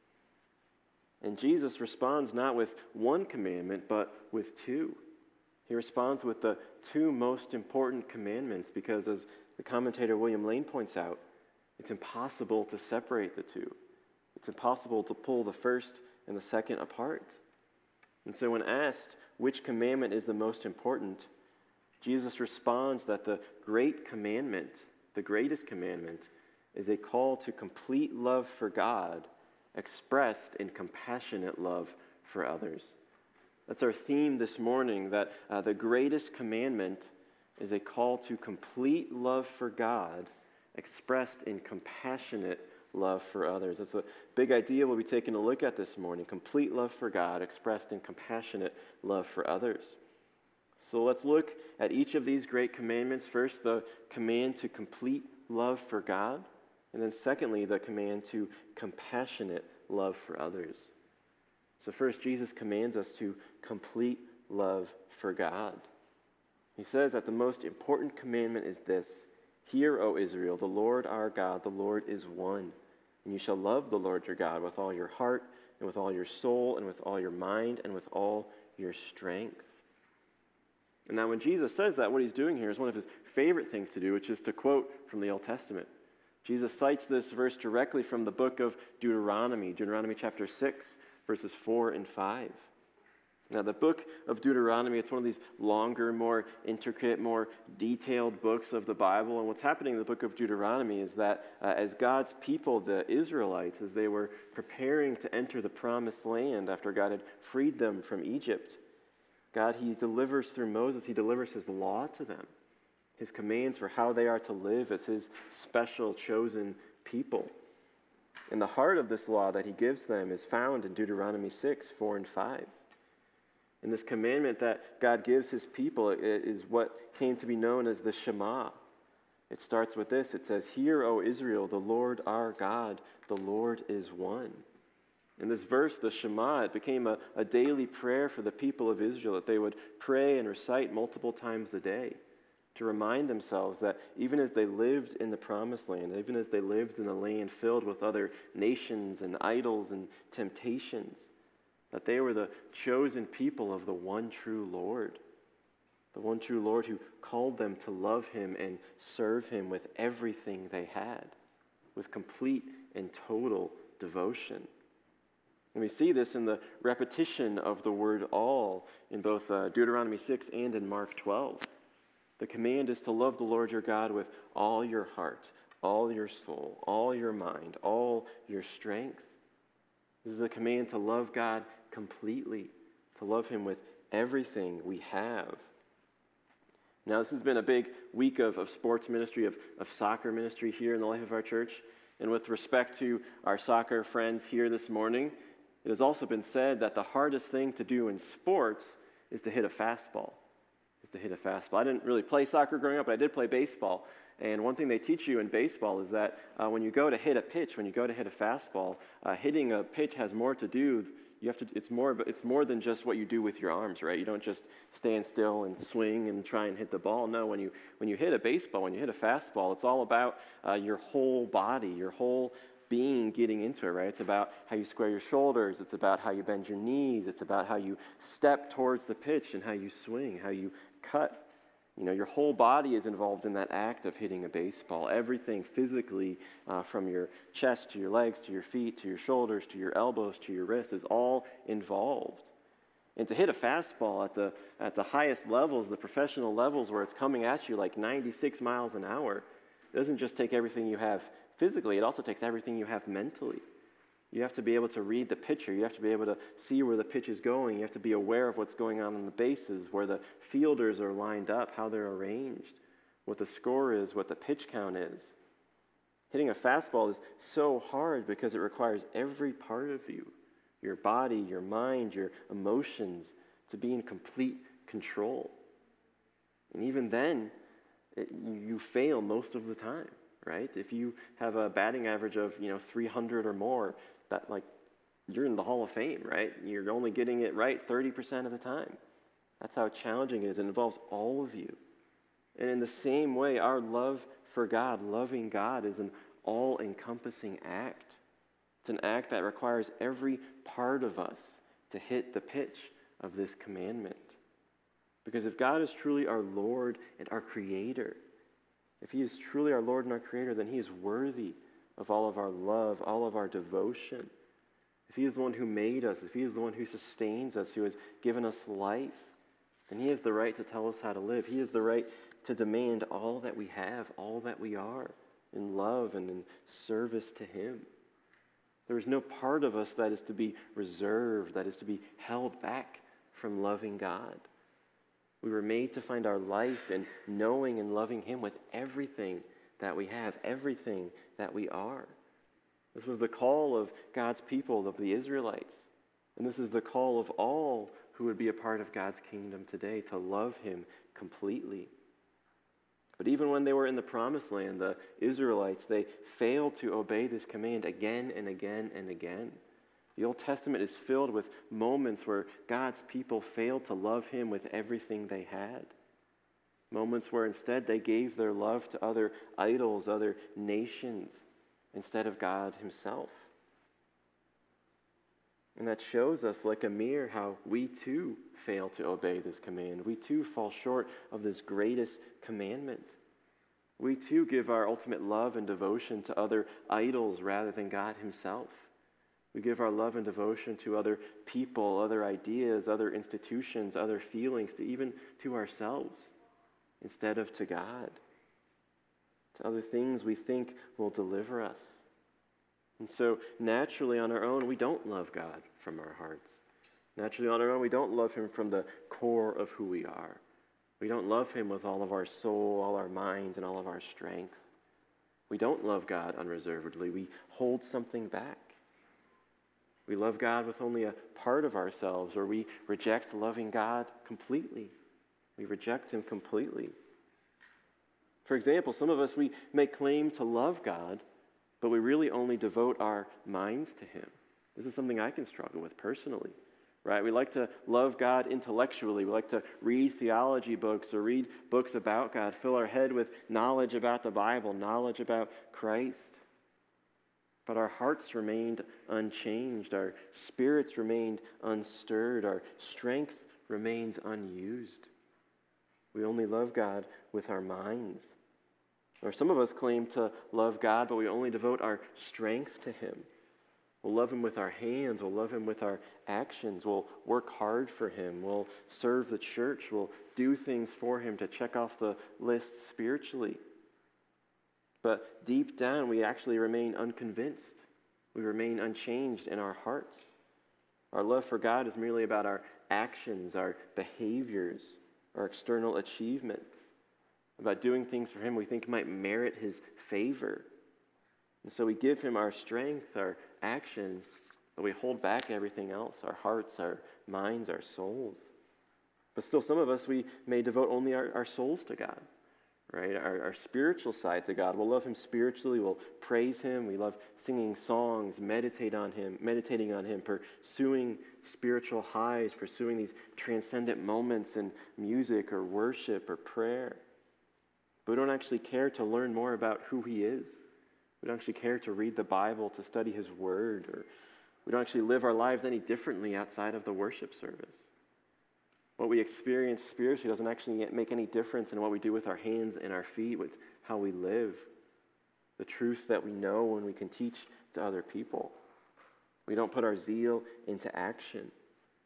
And Jesus responds not with one commandment, but with two. He responds with the two most important commandments because, as the commentator William Lane points out, it's impossible to separate the two. It's impossible to pull the first and the second apart. And so when asked which commandment is the most important, Jesus responds that the great commandment, the greatest commandment, is a call to complete love for God expressed in compassionate love for others. That's our theme this morning, that uh, the greatest commandment is a call to complete love for God expressed in compassionate love for others. That's a big idea we'll be taking a look at this morning. Complete love for God expressed in compassionate love for others. So let's look at each of these great commandments. First, the command to complete love for God. And then secondly, the command to compassionate love for others. So first, Jesus commands us to complete love for God. He says that the most important commandment is this: Hear, O Israel, the Lord our God, the Lord is one. And you shall love the Lord your God with all your heart and with all your soul and with all your mind and with all your strength. And now when Jesus says that, what he's doing here is one of his favorite things to do, which is to quote from the Old Testament. Jesus cites this verse directly from the book of Deuteronomy, Deuteronomy chapter six, verses four and five. Now, the book of Deuteronomy, it's one of these longer, more intricate, more detailed books of the Bible. And what's happening in the book of Deuteronomy is that uh, as God's people, the Israelites, as they were preparing to enter the promised land after God had freed them from Egypt, God, he delivers through Moses, he delivers his law to them, his commands for how they are to live as his special chosen people. And the heart of this law that he gives them is found in Deuteronomy six, four, and five. And this commandment that God gives his people is what came to be known as the Shema. It starts with this. It says, Hear, O Israel, the Lord our God, the Lord is one. In this verse, the Shema, it became a, a daily prayer for the people of Israel that they would pray and recite multiple times a day to remind themselves that even as they lived in the promised land, even as they lived in a land filled with other nations and idols and temptations, that they were the chosen people of the one true Lord, the one true Lord who called them to love him and serve him with everything they had, with complete and total devotion. And we see this in the repetition of the word all in both uh, Deuteronomy six and in Mark twelve. The command is to love the Lord your God with all your heart, all your soul, all your mind, all your strength. This is a command to love God completely, to love him with everything we have. Now, this has been a big week of, of sports ministry, of, of soccer ministry here in the life of our church. And with respect to our soccer friends here this morning, it has also been said that the hardest thing to do in sports is to hit a fastball. Is to hit a fastball. I didn't really play soccer growing up, but I did play baseball. And one thing they teach you in baseball is that uh, when you go to hit a pitch, when you go to hit a fastball, uh, hitting a pitch has more to do. You have to. It's more. It's more than just what you do with your arms, right? You don't just stand still and swing and try and hit the ball. No, when you when you hit a baseball, when you hit a fastball, it's all about uh, your whole body, your whole being getting into it, right? It's about how you square your shoulders. It's about how you bend your knees. It's about how you step towards the pitch and how you swing, how you cut. You know, your whole body is involved in that act of hitting a baseball. Everything physically, uh, from your chest to your legs to your feet to your shoulders to your elbows to your wrists, is all involved. And to hit a fastball at the, at the highest levels, the professional levels where it's coming at you like ninety-six miles an hour, it doesn't just take everything you have physically, it also takes everything you have mentally. You have to be able to read the pitcher. You have to be able to see where the pitch is going. You have to be aware of what's going on on the bases, where the fielders are lined up, how they're arranged, what the score is, what the pitch count is. Hitting a fastball is so hard because it requires every part of you, your body, your mind, your emotions, to be in complete control. And even then, it, you, you fail most of the time, right? If you have a batting average of, you know, three hundred or more, that like you're in the Hall of Fame, right? You're only getting it right thirty percent of the time. That's how challenging it is. It involves all of you. And in the same way, our love for God, loving God, is an all-encompassing act. It's an act that requires every part of us to hit the pitch of this commandment. Because if God is truly our Lord and our Creator, if He is truly our Lord and our Creator, then He is worthy of all of our love, all of our devotion. If He is the one who made us, if He is the one who sustains us, who has given us life, then He has the right to tell us how to live. He has the right to demand all that we have, all that we are, in love and in service to Him. There is no part of us that is to be reserved, that is to be held back from loving God. We were made to find our life in knowing and loving Him with everything that we have, everything that we are. This was the call of God's people, of the Israelites. And this is the call of all who would be a part of God's kingdom today, to love Him completely. But even when they were in the promised land, the Israelites, they failed to obey this command again and again and again. The Old Testament is filled with moments where God's people failed to love Him with everything they had. Moments where instead they gave their love to other idols, other nations, instead of God Himself. And that shows us, like a mirror, how we too fail to obey this command. We too fall short of this greatest commandment. We too give our ultimate love and devotion to other idols rather than God Himself. We give our love and devotion to other people, other ideas, other institutions, other feelings, to even to ourselves, instead of to God, to other things we think will deliver us. And so naturally on our own, we don't love God from our hearts. Naturally on our own, we don't love Him from the core of who we are. We don't love Him with all of our soul, all our mind, and all of our strength. We don't love God unreservedly. We hold something back. We love God with only a part of ourselves, or we reject loving God completely. We reject Him completely. For example, some of us, we may claim to love God, but we really only devote our minds to Him. This is something I can struggle with personally, right? We like to love God intellectually. We like to read theology books or read books about God, fill our head with knowledge about the Bible, knowledge about Christ. But our hearts remained unchanged. Our spirits remained unstirred. Our strength remains unused. We only love God with our minds. Or some of us claim to love God, but we only devote our strength to Him. We'll love Him with our hands. We'll love Him with our actions. We'll work hard for Him. We'll serve the church. We'll do things for Him to check off the list spiritually. But deep down, we actually remain unconvinced. We remain unchanged in our hearts. Our love for God is merely about our actions, our behaviors, our external achievements, about doing things for Him we think might merit His favor. And so we give Him our strength, our actions, but we hold back everything else, our hearts, our minds, our souls. But still, some of us, we may devote only our, our souls to God, right? Our, our spiritual side to God. We'll love Him spiritually. We'll praise Him. We love singing songs, meditate on Him, meditating on Him, pursuing spiritual highs, pursuing these transcendent moments in music or worship or prayer. But we don't actually care to learn more about who He is. We don't actually care to read the Bible, to study His Word, or we don't actually live our lives any differently outside of the worship service. What we experience spiritually doesn't actually make any difference in what we do with our hands and our feet, with how we live. The truth that we know when we can teach to other people. We don't put our zeal into action.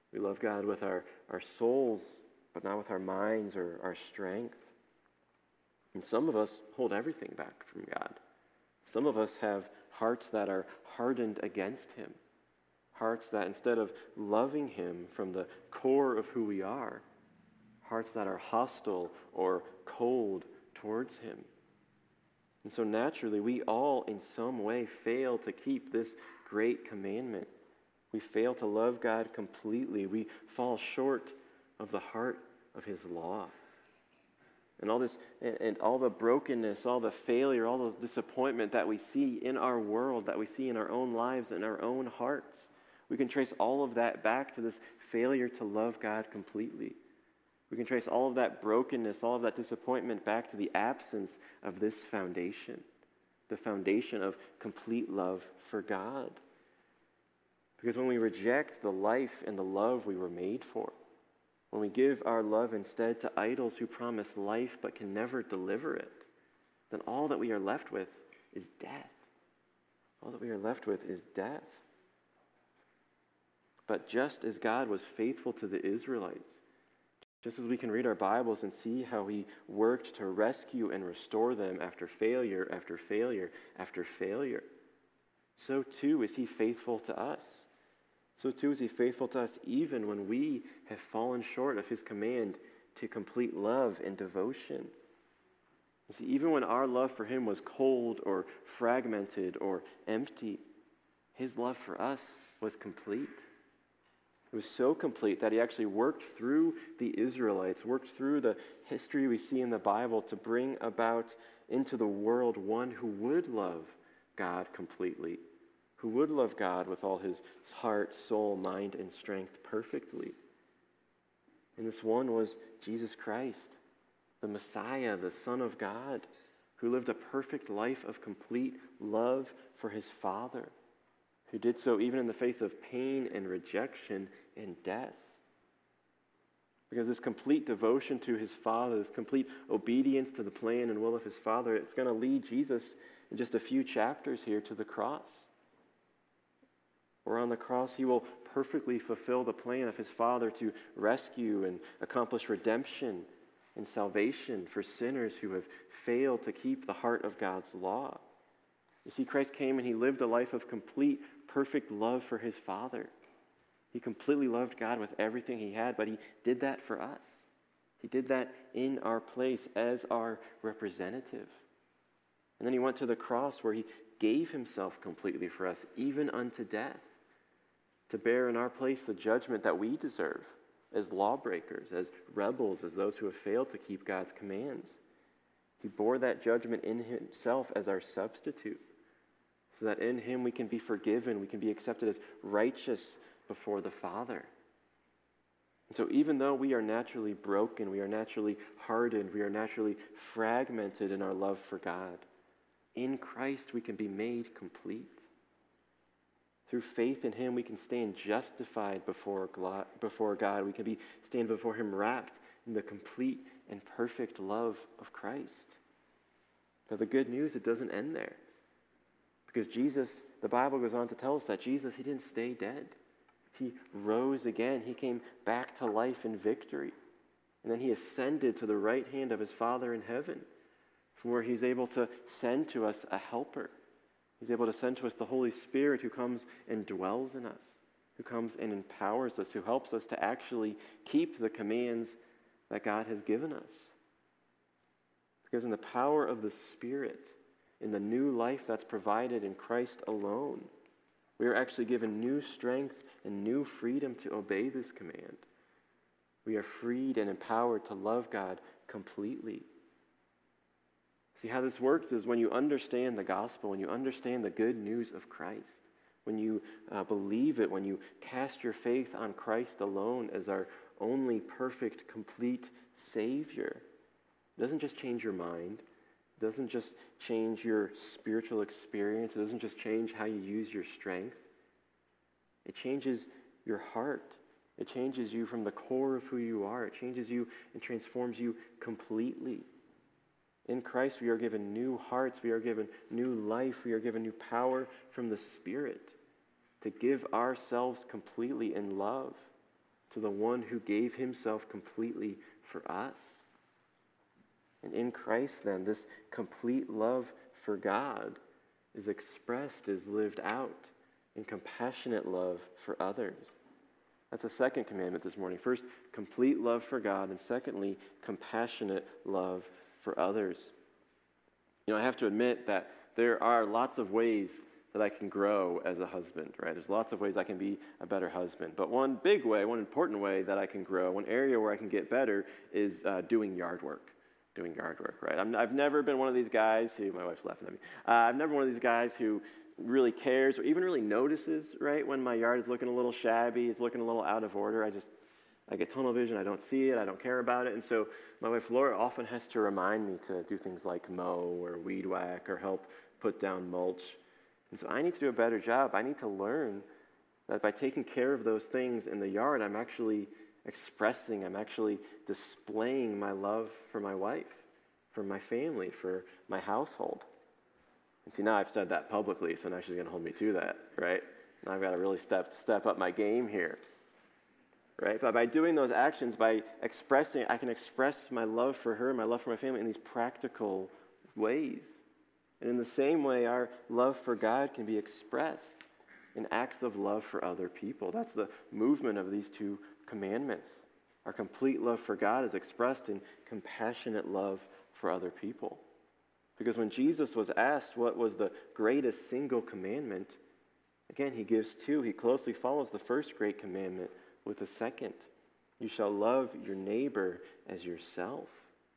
We love God with our, our souls, but not with our minds or our strength. And some of us hold everything back from God. Some of us have hearts that are hardened against him. Hearts that instead of loving him from the core of who we are, hearts that are hostile or cold towards him. And so naturally, we all in some way fail to keep this great commandment. We fail to love God completely. We fall short of the heart of his law. And all this, and, and all the brokenness, all the failure, all the disappointment that we see in our world, that we see in our own lives, in our own hearts, we can trace all of that back to this failure to love God completely. We can trace all of that brokenness, all of that disappointment back to the absence of this foundation, the foundation of complete love for God. Because when we reject the life and the love we were made for, when we give our love instead to idols who promise life but can never deliver it, then all that we are left with is death. All that we are left with is death. But just as God was faithful to the Israelites, just as we can read our Bibles and see how he worked to rescue and restore them after failure, after failure, after failure, so too is he faithful to us. So too is he faithful to us even when we have fallen short of his command to complete love and devotion. You see, even when our love for him was cold or fragmented or empty, his love for us was complete. It was so complete that he actually worked through the Israelites, worked through the history we see in the Bible to bring about into the world one who would love God completely, who would love God with all his heart, soul, mind, and strength perfectly. And this one was Jesus Christ, the Messiah, the Son of God, who lived a perfect life of complete love for his Father, who did so even in the face of pain and rejection and death. Because this complete devotion to his Father, this complete obedience to the plan and will of his Father, it's going to lead Jesus in just a few chapters here to the cross. Where on the cross he will perfectly fulfill the plan of his Father to rescue and accomplish redemption and salvation for sinners who have failed to keep the heart of God's law. You see, Christ came and he lived a life of complete, perfect love for his Father. He completely loved God with everything he had, but he did that for us. He did that in our place as our representative. And then he went to the cross where he gave himself completely for us, even unto death, to bear in our place the judgment that we deserve as lawbreakers, as rebels, as those who have failed to keep God's commands. He bore that judgment in himself as our substitute, so that in him we can be forgiven, we can be accepted as righteous before the Father. And so even though we are naturally broken, we are naturally hardened, we are naturally fragmented in our love for God, in Christ we can be made complete. Through faith in him, we can stand justified before before God. We can be stand before him wrapped in the complete and perfect love of Christ. Now the good news, it doesn't end there. Because Jesus, the Bible goes on to tell us that Jesus, he didn't stay dead. He rose again. He came back to life in victory. And then he ascended to the right hand of his Father in heaven, from where he's able to send to us a helper. He's able to send to us the Holy Spirit who comes and dwells in us, who comes and empowers us, who helps us to actually keep the commands that God has given us. Because in the power of the Spirit, in the new life that's provided in Christ alone, we are actually given new strength and new freedom to obey this command. We are freed and empowered to love God completely. See, how this works is when you understand the gospel, when you understand the good news of Christ, when you uh, believe it, when you cast your faith on Christ alone as our only perfect, complete Savior, it doesn't just change your mind. It doesn't just change your spiritual experience. It doesn't just change how you use your strength. It changes your heart. It changes you from the core of who you are. It changes you and transforms you completely. In Christ, we are given new hearts. We are given new life. We are given new power from the Spirit to give ourselves completely in love, to the one who gave himself completely for us. And in Christ, then, this complete love for God is expressed, is lived out in compassionate love for others. That's the second commandment this morning. First, complete love for God, and secondly, compassionate love for others. You know, I have to admit that there are lots of ways that I can grow as a husband, right? There's lots of ways I can be a better husband. But one big way, one important way that I can grow, one area where I can get better is uh, doing yard work. Doing yard work, right? I'm, I've never been one of these guys who, my wife's laughing at me, uh, I've never been one of these guys who really cares or even really notices, right, when my yard is looking a little shabby, it's looking a little out of order. I just, I get tunnel vision, I don't see it, I don't care about it. And so my wife Laura often has to remind me to do things like mow or weed whack or help put down mulch. And so I need to do a better job. I need to learn that by taking care of those things in the yard, I'm actually expressing, I'm actually displaying my love for my wife, for my family, for my household. And see, now I've said that publicly, so now she's going to hold me to that, right? Now I've got to really step step up my game here, right? But by doing those actions, by expressing, I can express my love for her, my love for my family in these practical ways. And in the same way, our love for God can be expressed in acts of love for other people. That's the movement of these two commandments. Our complete love for God is expressed in compassionate love for other people. Because when Jesus was asked what was the greatest single commandment, again, he gives two. He closely follows the first great commandment with the second. You shall love your neighbor as yourself.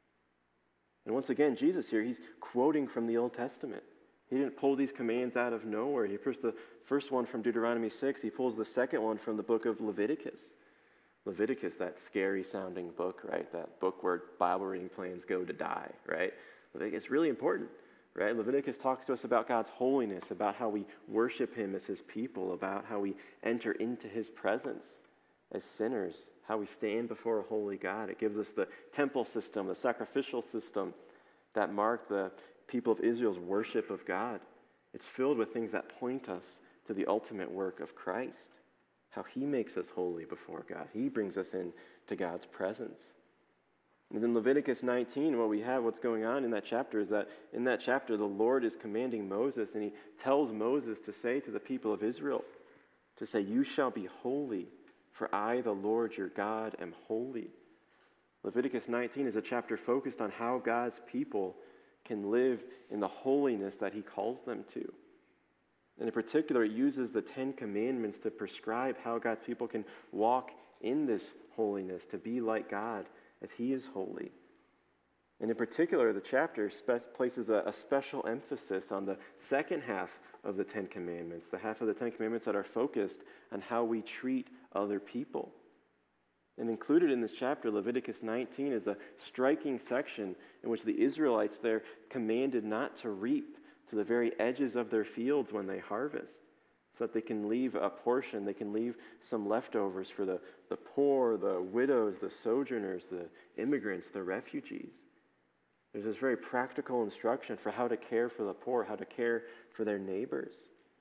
And once again, Jesus here, he's quoting from the Old Testament. He didn't pull these commands out of nowhere. He pulls the first one from Deuteronomy six. He pulls the second one from the book of Leviticus. Leviticus, that scary-sounding book, right? That book where Bible reading plans go to die, right? Leviticus is really important, right? Leviticus talks to us about God's holiness, about how we worship him as his people, about how we enter into his presence as sinners, how we stand before a holy God. It gives us the temple system, the sacrificial system that marked the people of Israel's worship of God. It's filled with things that point us to the ultimate work of Christ, how he makes us holy before God. He brings us into God's presence. And in Leviticus nineteen, what we have, what's going on in that chapter is that in that chapter, the Lord is commanding Moses, and he tells Moses to say to the people of Israel, to say, you shall be holy, for I, the Lord your God, am holy. Leviticus nineteen is a chapter focused on how God's people can live in the holiness that he calls them to. And in particular, it uses the Ten Commandments to prescribe how God's people can walk in this holiness, to be like God as he is holy. And in particular, the chapter spe- places a, a special emphasis on the second half of the Ten Commandments, the half of the Ten Commandments that are focused on how we treat other people. And included in this chapter, Leviticus nineteen, is a striking section in which the Israelites there commanded not to reap to the very edges of their fields when they harvest, so that they can leave a portion, they can leave some leftovers for the, the poor, the widows, the sojourners, the immigrants, the refugees. There's this very practical instruction for how to care for the poor, how to care for their neighbors.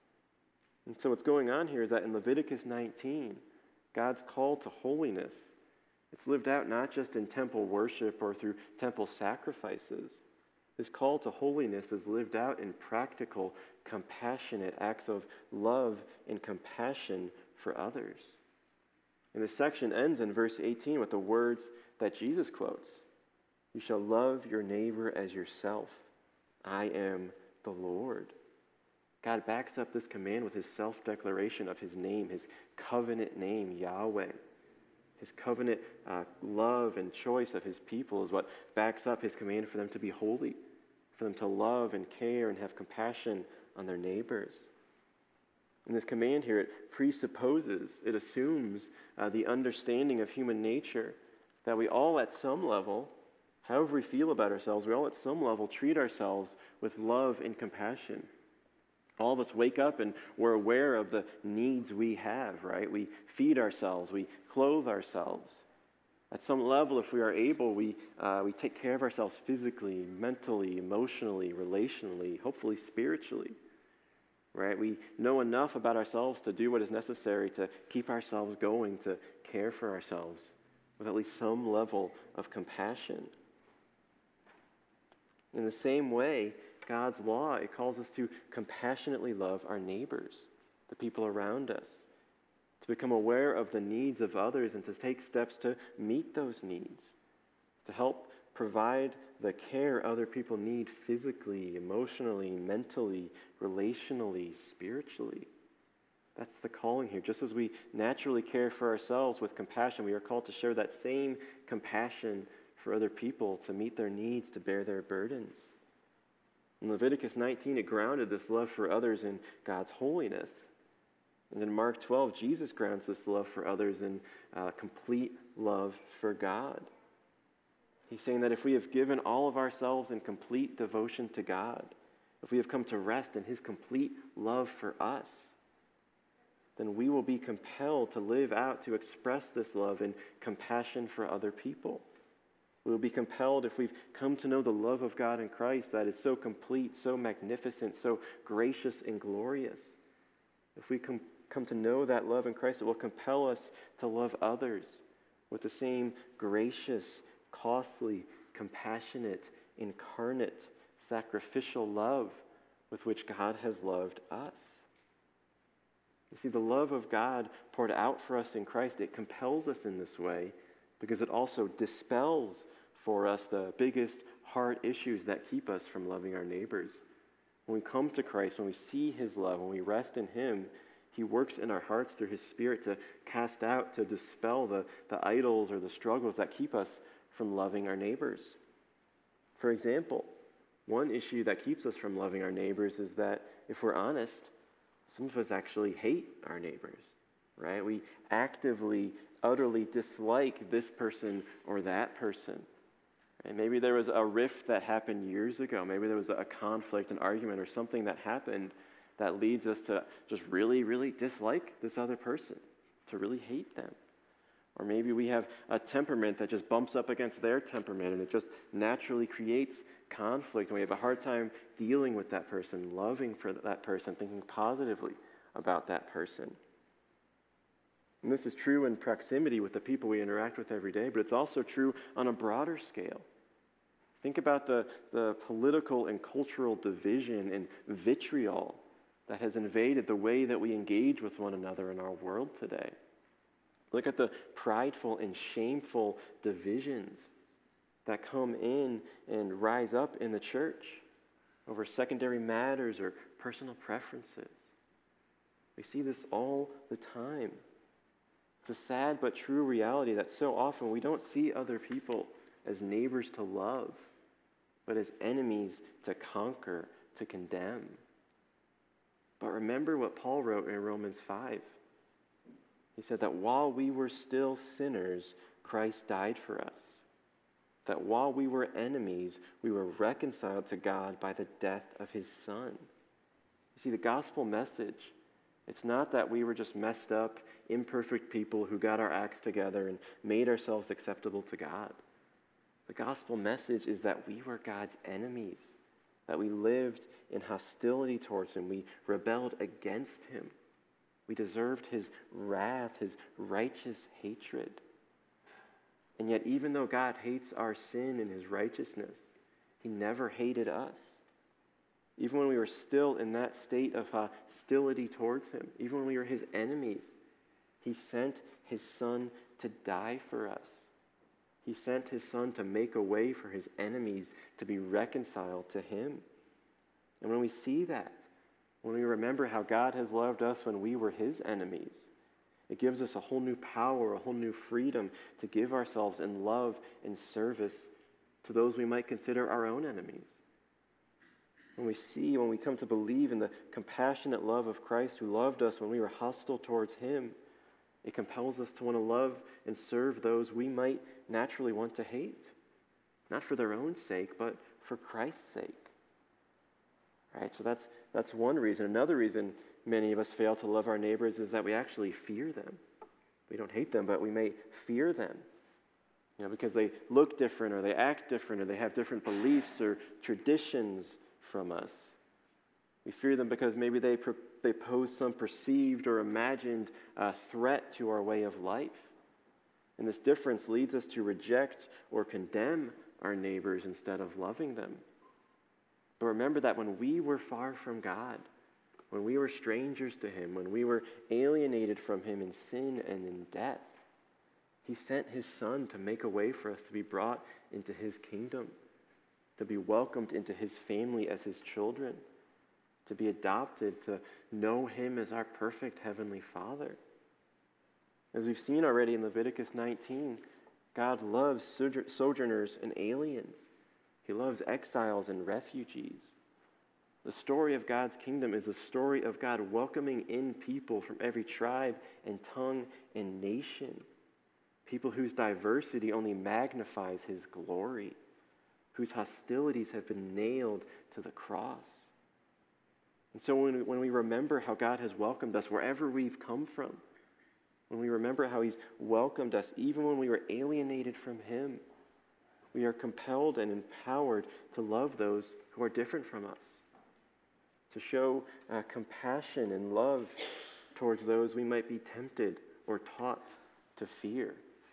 And so what's going on here is that in Leviticus nineteen, God's call to holiness, it's lived out not just in temple worship or through temple sacrifices. This call to holiness is lived out in practical, compassionate acts of love and compassion for others. And this section ends in verse eighteen with the words that Jesus quotes. You shall love your neighbor as yourself. I am the Lord. God backs up this command with his self-declaration of his name, his covenant name, Yahweh. His covenant uh, love and choice of his people is what backs up his command for them to be holy, for them to love and care and have compassion on their neighbors. And this command here, it presupposes, it assumes uh, the understanding of human nature that we all at some level, however we feel about ourselves, we all at some level treat ourselves with love and compassion. All of us wake up and we're aware of the needs we have, right? We feed ourselves, we clothe ourselves. At some level, if we are able, we, uh, we take care of ourselves physically, mentally, emotionally, relationally, hopefully spiritually. right? We know enough about ourselves to do what is necessary to keep ourselves going, to care for ourselves with at least some level of compassion. In the same way, God's law, it calls us to compassionately love our neighbors, the people around us, to become aware of the needs of others and to take steps to meet those needs, to help provide the care other people need physically, emotionally, mentally, relationally, spiritually. That's the calling here. Just as we naturally care for ourselves with compassion, we are called to share that same compassion for other people, to meet their needs, to bear their burdens. In Leviticus nineteen, it grounded this love for others in God's holiness. And in Mark twelve, Jesus grounds this love for others in uh, complete love for God. He's saying that if we have given all of ourselves in complete devotion to God, if we have come to rest in his complete love for us, then we will be compelled to live out, to express this love in compassion for other people. We will be compelled, if we've come to know the love of God in Christ that is so complete, so magnificent, so gracious and glorious. If we come, come to know that love in Christ, it will compel us to love others with the same gracious, costly, compassionate, incarnate, sacrificial love with which God has loved us. You see, the love of God poured out for us in Christ, it compels us in this way because it also dispels for us the biggest heart issues that keep us from loving our neighbors. When we come to Christ, when we see his love, when we rest in him, he works in our hearts through his Spirit to cast out, to dispel the, the idols or the struggles that keep us from loving our neighbors. For example, one issue that keeps us from loving our neighbors is that, if we're honest, some of us actually hate our neighbors, right? We actively, utterly dislike this person or that person. And maybe there was a rift that happened years ago. Maybe there was a conflict, an argument, or something that happened that leads us to just really, really dislike this other person, to really hate them. Or maybe we have a temperament that just bumps up against their temperament and it just naturally creates conflict. And we have a hard time dealing with that person, loving for that person, thinking positively about that person. And this is true in proximity with the people we interact with every day, but it's also true on a broader scale. Think about the, the political and cultural division and vitriol that has invaded the way that we engage with one another in our world today. Look at the prideful and shameful divisions that come in and rise up in the church over secondary matters or personal preferences. We see this all the time. It's a sad but true reality that so often we don't see other people as neighbors to love, but as enemies to conquer, to condemn. But remember what Paul wrote in Romans five. He said that while we were still sinners, Christ died for us. That while we were enemies, we were reconciled to God by the death of his Son. You see, the gospel message, it's not that we were just messed up, imperfect people who got our acts together and made ourselves acceptable to God. The gospel message is that we were God's enemies, that we lived in hostility towards him. We rebelled against him. We deserved his wrath, his righteous hatred. And yet, even though God hates our sin and his righteousness, he never hated us. Even when we were still in that state of hostility towards him, even when we were his enemies, he sent his Son to die for us. He sent his Son to make a way for his enemies to be reconciled to him. And when we see that, when we remember how God has loved us when we were his enemies, it gives us a whole new power, a whole new freedom to give ourselves in love and service to those we might consider our own enemies. When we see, when we come to believe in the compassionate love of Christ who loved us when we were hostile towards him, it compels us to want to love and serve those we might naturally want to hate. Not for their own sake, but for Christ's sake. Right? So that's that's one reason. Another reason many of us fail to love our neighbors is that we actually fear them. We don't hate them, but we may fear them. You know, because they look different or they act different or they have different beliefs or traditions from us. We fear them because maybe they, pro- they pose some perceived or imagined uh, threat to our way of life. And this difference leads us to reject or condemn our neighbors instead of loving them. But remember that when we were far from God, when we were strangers to him, when we were alienated from him in sin and in death, he sent his Son to make a way for us to be brought into his kingdom, to be welcomed into his family as his children, to be adopted, to know him as our perfect heavenly Father. As we've seen already in Leviticus nineteen, God loves sojourners and aliens. He loves exiles and refugees. The story of God's kingdom is a story of God welcoming in people from every tribe and tongue and nation. People whose diversity only magnifies his glory, whose hostilities have been nailed to the cross. And so when, when we remember how God has welcomed us wherever we've come from, when we remember how he's welcomed us even when we were alienated from him, we are compelled and empowered to love those who are different from us, to show uh, compassion and love towards those we might be tempted or taught to fear.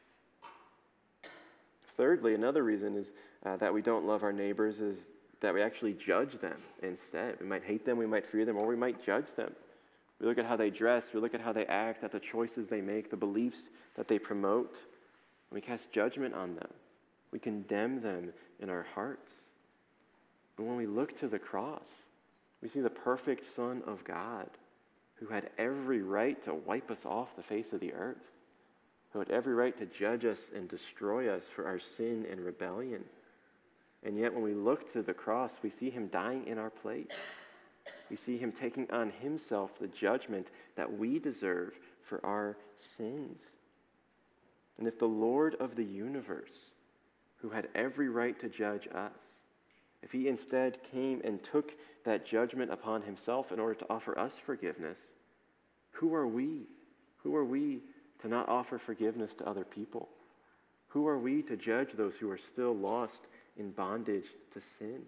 Thirdly, another reason is uh, that we don't love our neighbors is that we actually judge them instead. We might hate them, we might fear them, or we might judge them. We look at how they dress, we look at how they act, at the choices they make, the beliefs that they promote, and we cast judgment on them. We condemn them in our hearts. But when we look to the cross, we see the perfect Son of God who had every right to wipe us off the face of the earth, who had every right to judge us and destroy us for our sin and rebellion. And yet when we look to the cross, we see him dying in our place. We see him taking on himself the judgment that we deserve for our sins. And if the Lord of the universe, who had every right to judge us, if he instead came and took that judgment upon himself in order to offer us forgiveness, who are we? Who are we to not offer forgiveness to other people? Who are we to judge those who are still lost in bondage to sin?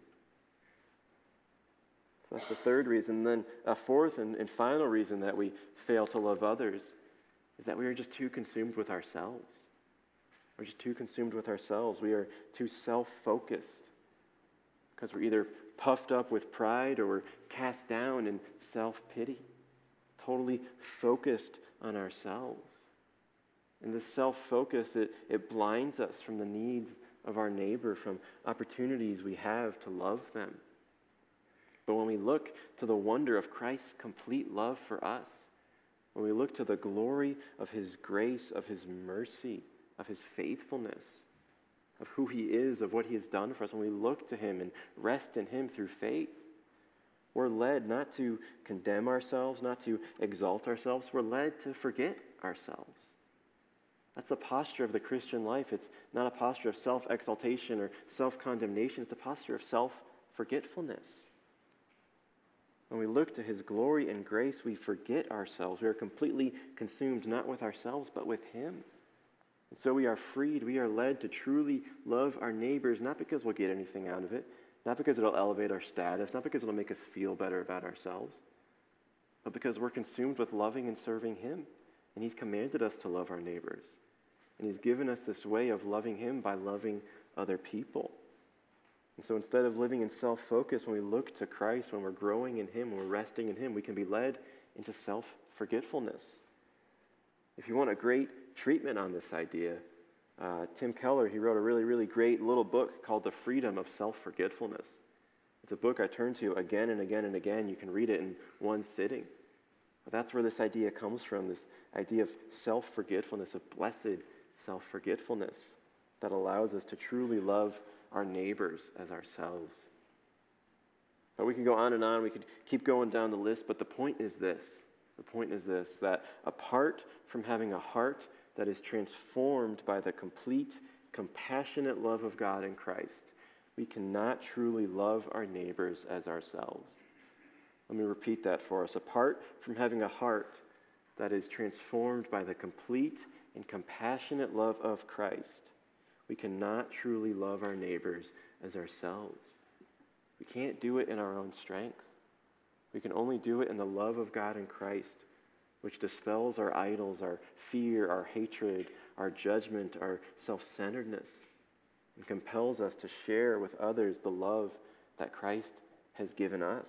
So that's the third reason. Then a fourth and, and final reason that we fail to love others is that we are just too consumed with ourselves. We're just too consumed with ourselves. We are too self-focused because we're either puffed up with pride or we're cast down in self-pity, totally focused on ourselves. And this self-focus, it, it blinds us from the needs of our neighbor, from opportunities we have to love them. But when we look to the wonder of Christ's complete love for us, when we look to the glory of his grace, of his mercy, of his faithfulness, of who he is, of what he has done for us, when we look to him and rest in him through faith, we're led not to condemn ourselves, not to exalt ourselves, we're led to forget ourselves. That's the posture of the Christian life. It's not a posture of self-exaltation or self-condemnation. It's a posture of self-forgetfulness. When we look to his glory and grace, we forget ourselves. We are completely consumed not with ourselves, but with him. And so we are freed. We are led to truly love our neighbors, not because we'll get anything out of it, not because it'll elevate our status, not because it'll make us feel better about ourselves, but because we're consumed with loving and serving him. And he's commanded us to love our neighbors. And he's given us this way of loving him by loving other people. And so instead of living in self-focus, when we look to Christ, when we're growing in him, when we're resting in him, we can be led into self-forgetfulness. If you want a great treatment on this idea, uh, Tim Keller, he wrote a really, really great little book called The Freedom of Self-Forgetfulness. It's a book I turn to again and again and again. You can read it in one sitting. But that's where this idea comes from, this idea of self-forgetfulness, of blessed self-forgetfulness that allows us to truly love our neighbors as ourselves. But we can go on and on. We could keep going down the list, but the point is this. The point is this, that apart from having a heart that is transformed by the complete, compassionate love of God in Christ, we cannot truly love our neighbors as ourselves. Let me repeat that for us. Apart from having a heart that is transformed by the complete and compassionate love of Christ, we cannot truly love our neighbors as ourselves. We can't do it in our own strength. We We can only do it in the love of God in Christ, which dispels our idols, our fear, our hatred, our judgment, our self-centeredness, and compels us to share with others the love that Christ has given us.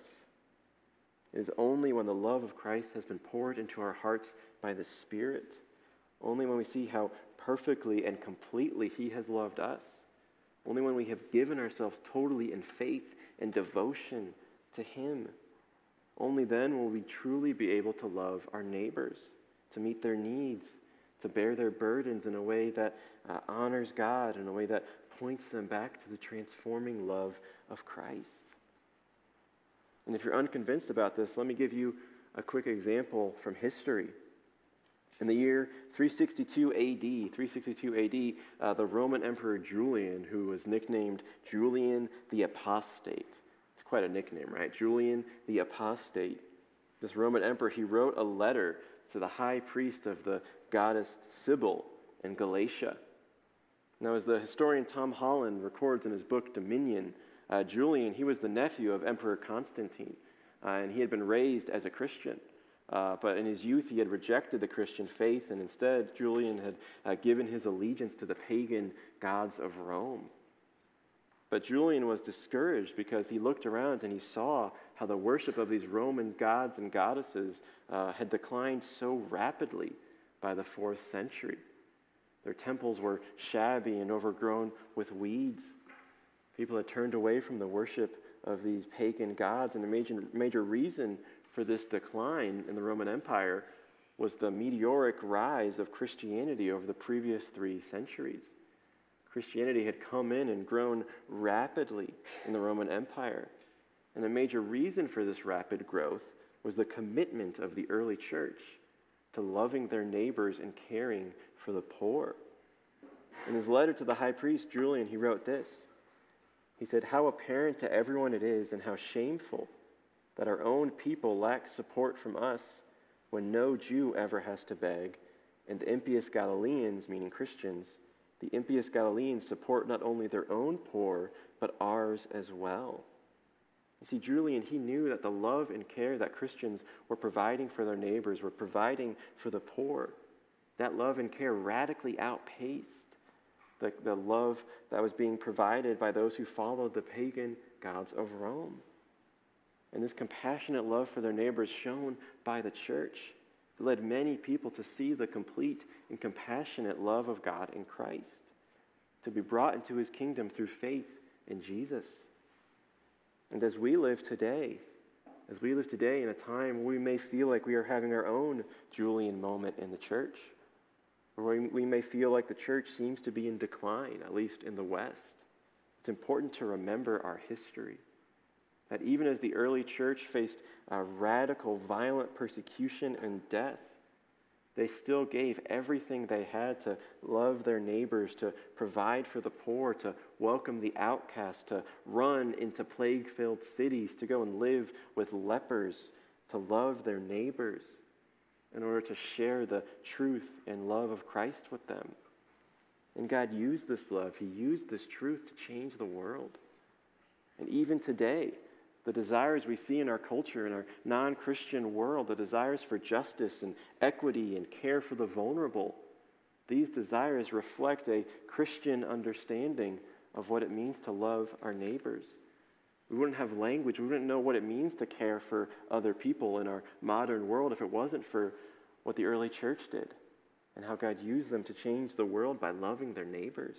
It is only when the love of Christ has been poured into our hearts by the Spirit, only when we see how perfectly and completely He has loved us, only when we have given ourselves totally in faith and devotion to Him, only then will we truly be able to love our neighbors, to meet their needs, to bear their burdens in a way that uh, honors God, in a way that points them back to the transforming love of Christ. And if you're unconvinced about this, let me give you a quick example from history. In the year three sixty-two A D, three sixty-two A D, uh, the Roman Emperor Julian, who was nicknamed Julian the Apostate. It's quite a nickname, right? Julian the Apostate. This Roman emperor, he wrote a letter to the high priest of the goddess Cybele in Galatia. Now, as the historian Tom Holland records in his book Dominion, uh, Julian, he was the nephew of Emperor Constantine, uh, and he had been raised as a Christian. Uh, but in his youth, he had rejected the Christian faith, and instead, Julian had uh, given his allegiance to the pagan gods of Rome. But Julian was discouraged because he looked around and he saw how the worship of these Roman gods and goddesses uh, had declined so rapidly by the fourth century. Their temples were shabby and overgrown with weeds. People had turned away from the worship of these pagan gods, and a major, major reason for this decline in the Roman Empire was the meteoric rise of Christianity over the previous three centuries. Christianity had come in and grown rapidly in the Roman Empire. And a major reason for this rapid growth was the commitment of the early church to loving their neighbors and caring for the poor. In his letter to the high priest, Julian, he wrote this. He said, "How apparent to everyone it is and how shameful that our own people lack support from us when no Jew ever has to beg, and the impious Galileans," meaning Christians, "the impious Galileans support not only their own poor, but ours as well." You see, Julian, he knew that the love and care that Christians were providing for their neighbors, were providing for the poor, that love and care radically outpaced the, the love that was being provided by those who followed the pagan gods of Rome. And this compassionate love for their neighbors shown by the church led many people to see the complete and compassionate love of God in Christ, to be brought into His kingdom through faith in Jesus. And as we live today, as we live today in a time where we may feel like we are having our own Julian moment in the church, or we, we may feel like the church seems to be in decline, at least in the West, it's important to remember our history. That even as the early church faced uh, radical, violent persecution and death, they still gave everything they had to love their neighbors, to provide for the poor, to welcome the outcast, to run into plague-filled cities, to go and live with lepers, to love their neighbors in order to share the truth and love of Christ with them. And God used this love. He used this truth to change the world. And even today, the desires we see in our culture, in our non-Christian world, the desires for justice and equity and care for the vulnerable, these desires reflect a Christian understanding of what it means to love our neighbors. We wouldn't have language, we wouldn't know what it means to care for other people in our modern world if it wasn't for what the early church did and how God used them to change the world by loving their neighbors.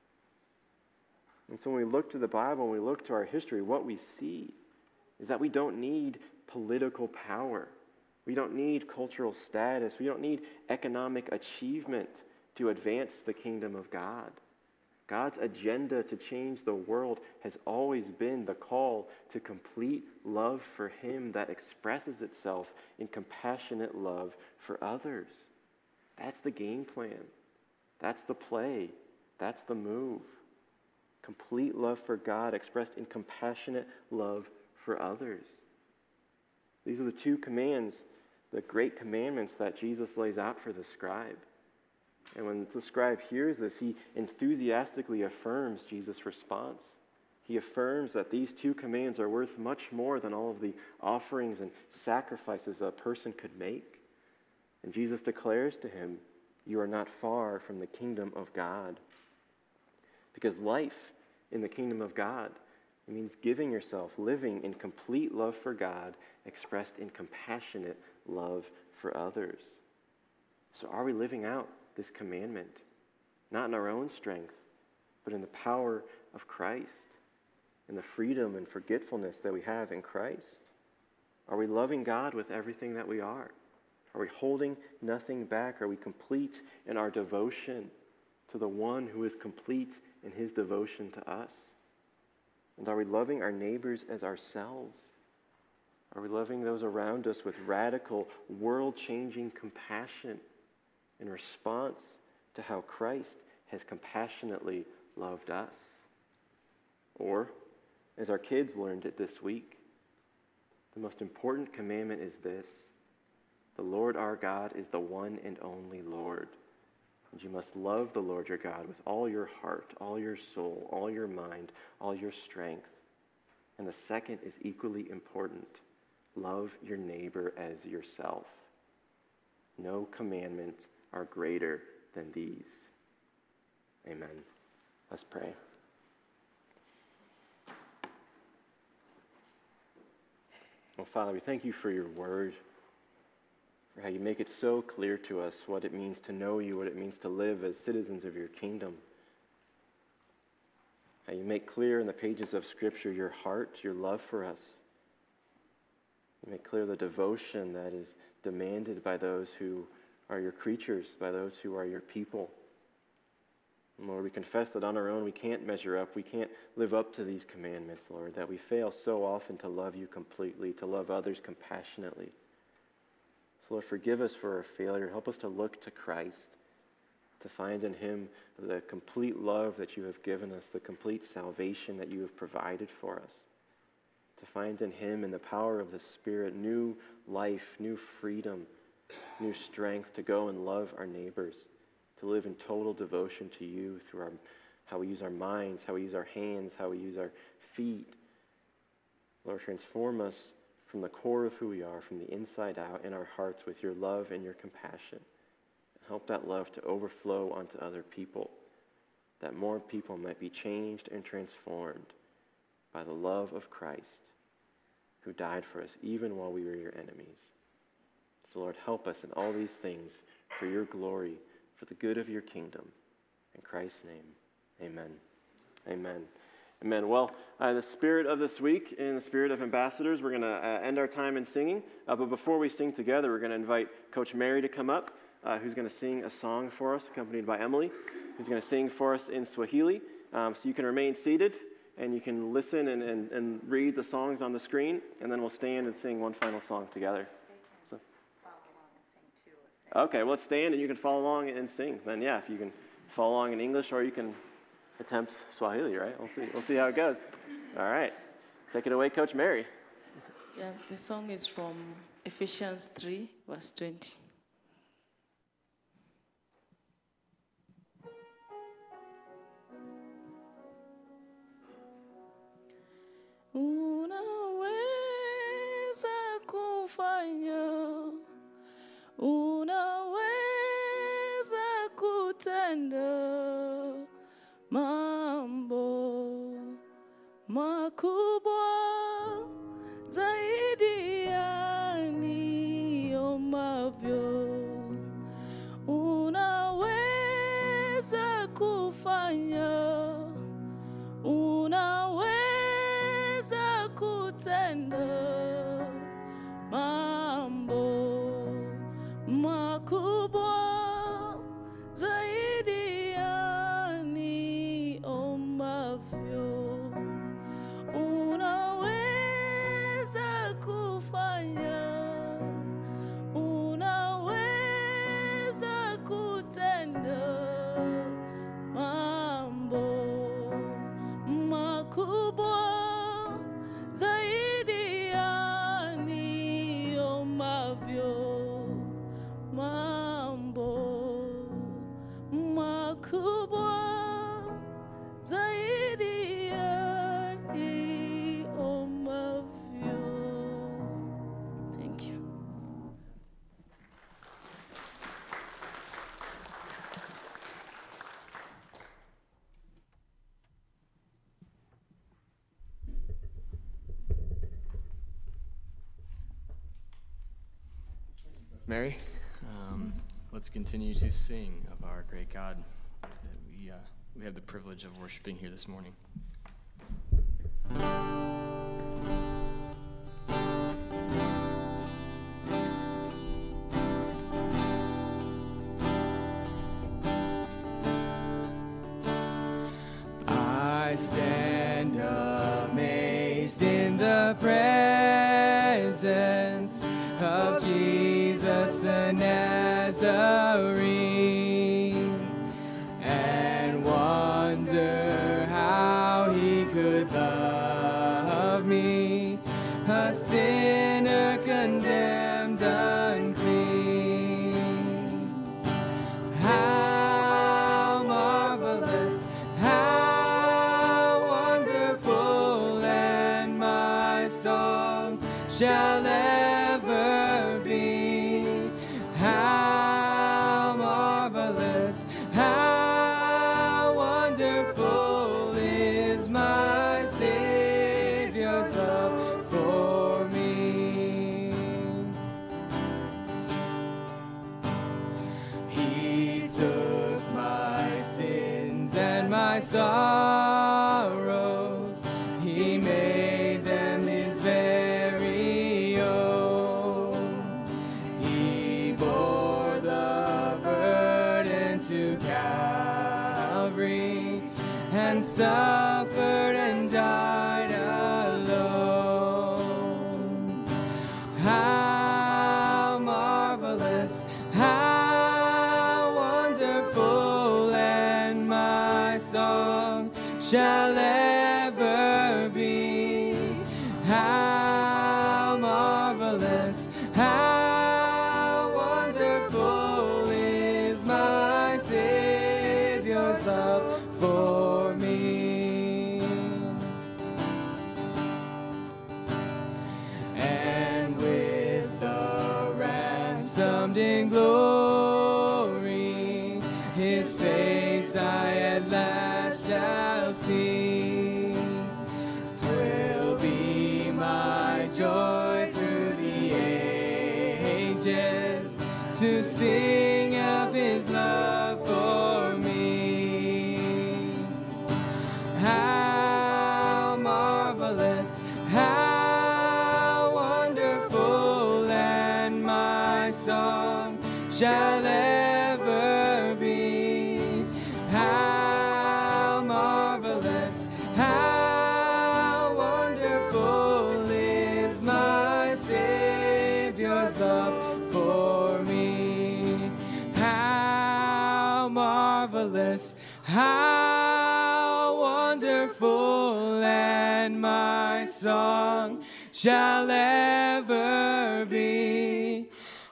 And so when we look to the Bible, when we look to our history, what we see is that we don't need political power. We don't need cultural status. We don't need economic achievement to advance the kingdom of God. God's agenda to change the world has always been the call to complete love for Him that expresses itself in compassionate love for others. That's the game plan. That's the play. That's the move. Complete love for God expressed in compassionate love for others. These are the two commands, the great commandments that Jesus lays out for the scribe. And when the scribe hears this, he enthusiastically affirms Jesus' response. He affirms that these two commands are worth much more than all of the offerings and sacrifices a person could make. And Jesus declares to him, you are not far from the kingdom of God. Because life in the kingdom of God, it means giving yourself, living in complete love for God, expressed in compassionate love for others. So are we living out this commandment? Not in our own strength, but in the power of Christ, in the freedom and forgetfulness that we have in Christ? Are we loving God with everything that we are? Are we holding nothing back? Are we complete in our devotion to the one who is complete in his devotion to us? And are we loving our neighbors as ourselves? Are we loving those around us with radical, world-changing compassion in response to how Christ has compassionately loved us? Or, as our kids learned it this week, the most important commandment is this: the Lord our God is the one and only Lord. And you must love the Lord your God with all your heart, all your soul, all your mind, all your strength. And the second is equally important: love your neighbor as yourself. No commandments are greater than these. Amen. Let's pray. Well, Father, we thank you for your word, for how you make it so clear to us what it means to know you, what it means to live as citizens of your kingdom. How you make clear in the pages of Scripture your heart, your love for us. You make clear the devotion that is demanded by those who are your creatures, by those who are your people. And Lord, we confess that on our own we can't measure up, we can't live up to these commandments, Lord, that we fail so often to love you completely, to love others compassionately. So Lord, forgive us for our failure. Help us to look to Christ, to find in him the complete love that you have given us, the complete salvation that you have provided for us. To find in him, in the power of the Spirit, new life, new freedom, new strength to go and love our neighbors, to live in total devotion to you through our, how we use our minds, how we use our hands, how we use our feet. Lord, transform us from the core of who we are, from the inside out, in our hearts with your love and your compassion. Help that love to overflow onto other people, that more people might be changed and transformed by the love of Christ, who died for us even while we were your enemies. So Lord, help us in all these things for your glory, for the good of your kingdom. In Christ's name, amen. Amen. Amen. Well, uh, the spirit of this week, in the spirit of ambassadors, we're going to uh, end our time in singing. Uh, but before we sing together, we're going to invite Coach Mary to come up, uh, who's going to sing a song for us, accompanied by Emily, who's going to sing for us in Swahili. Um, so you can remain seated, and you can listen and, and, and read the songs on the screen, and then we'll stand and sing one final song together. So, okay, well, let's stand, and you can follow along and sing. Then, yeah, if you can follow along in English, or you can attempt Swahili, right? We'll see. We'll see how it goes. All right. Take it away, Coach Mary. Yeah, the song is from Ephesians three, verse twenty. Unaweza kufanya, unaweza kutenda mambo makubwa zaidi ya niomavyo. Unaweza kufanya, unaweza kutenda mambo makubwa zaidi ya niombavyo. Unaweza kufanya, unaweza kutenda mambo makubwa zaidi ya niombavyo. Mambo makubwa zaidi ya Mary. Um, let's continue to sing of our great God that we, uh, we have the privilege of worshiping here this morning. I stand amazed in the presence of Jesus the Nazarene, and wonder how he could love me, a sinner condemned unclean. How marvelous, how wonderful, and my song shall ever be. How marvelous, how wonderful is my Savior's love for me. He took my sins and my sorrows, he made them his very own. He bore the burden to Calvary and suffered and died alone. How marvelous, how wonderful, and my song shall ever be. How marvelous, how wonderful is my Savior's love for me. And with the ransomed in glory, his face I at last shall see. 'Twill be my joy through the ages to sing of his love for me. How marvelous, how wonderful, and my song shall ever be. How marvelous, how wonderful is my Savior's love for me. How marvelous, how wonderful, and my song shall ever be.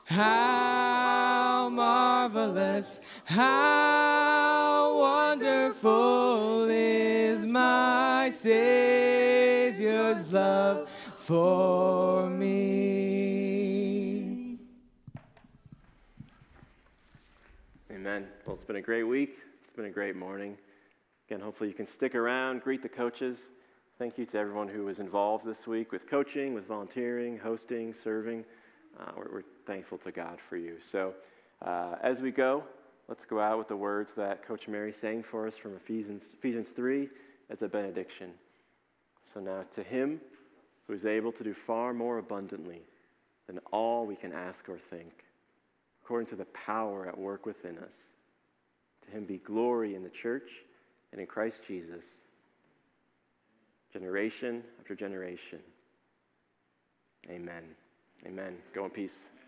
How marvelous, how wonderful is my Savior's love for me. Amen. Well, it's been a great week. It's been a great morning. Again, hopefully you can stick around, greet the coaches. Thank you to everyone who was involved this week with coaching, with volunteering, hosting, serving. Uh, we're, we're thankful to God for you. So uh, as we go, let's go out with the words that Coach Mary sang for us from Ephesians, Ephesians three as a benediction. So now to him who is able to do far more abundantly than all we can ask or think, according to the power at work within us, to him be glory in the church and in Christ Jesus, generation after generation. Amen. Amen. Go in peace.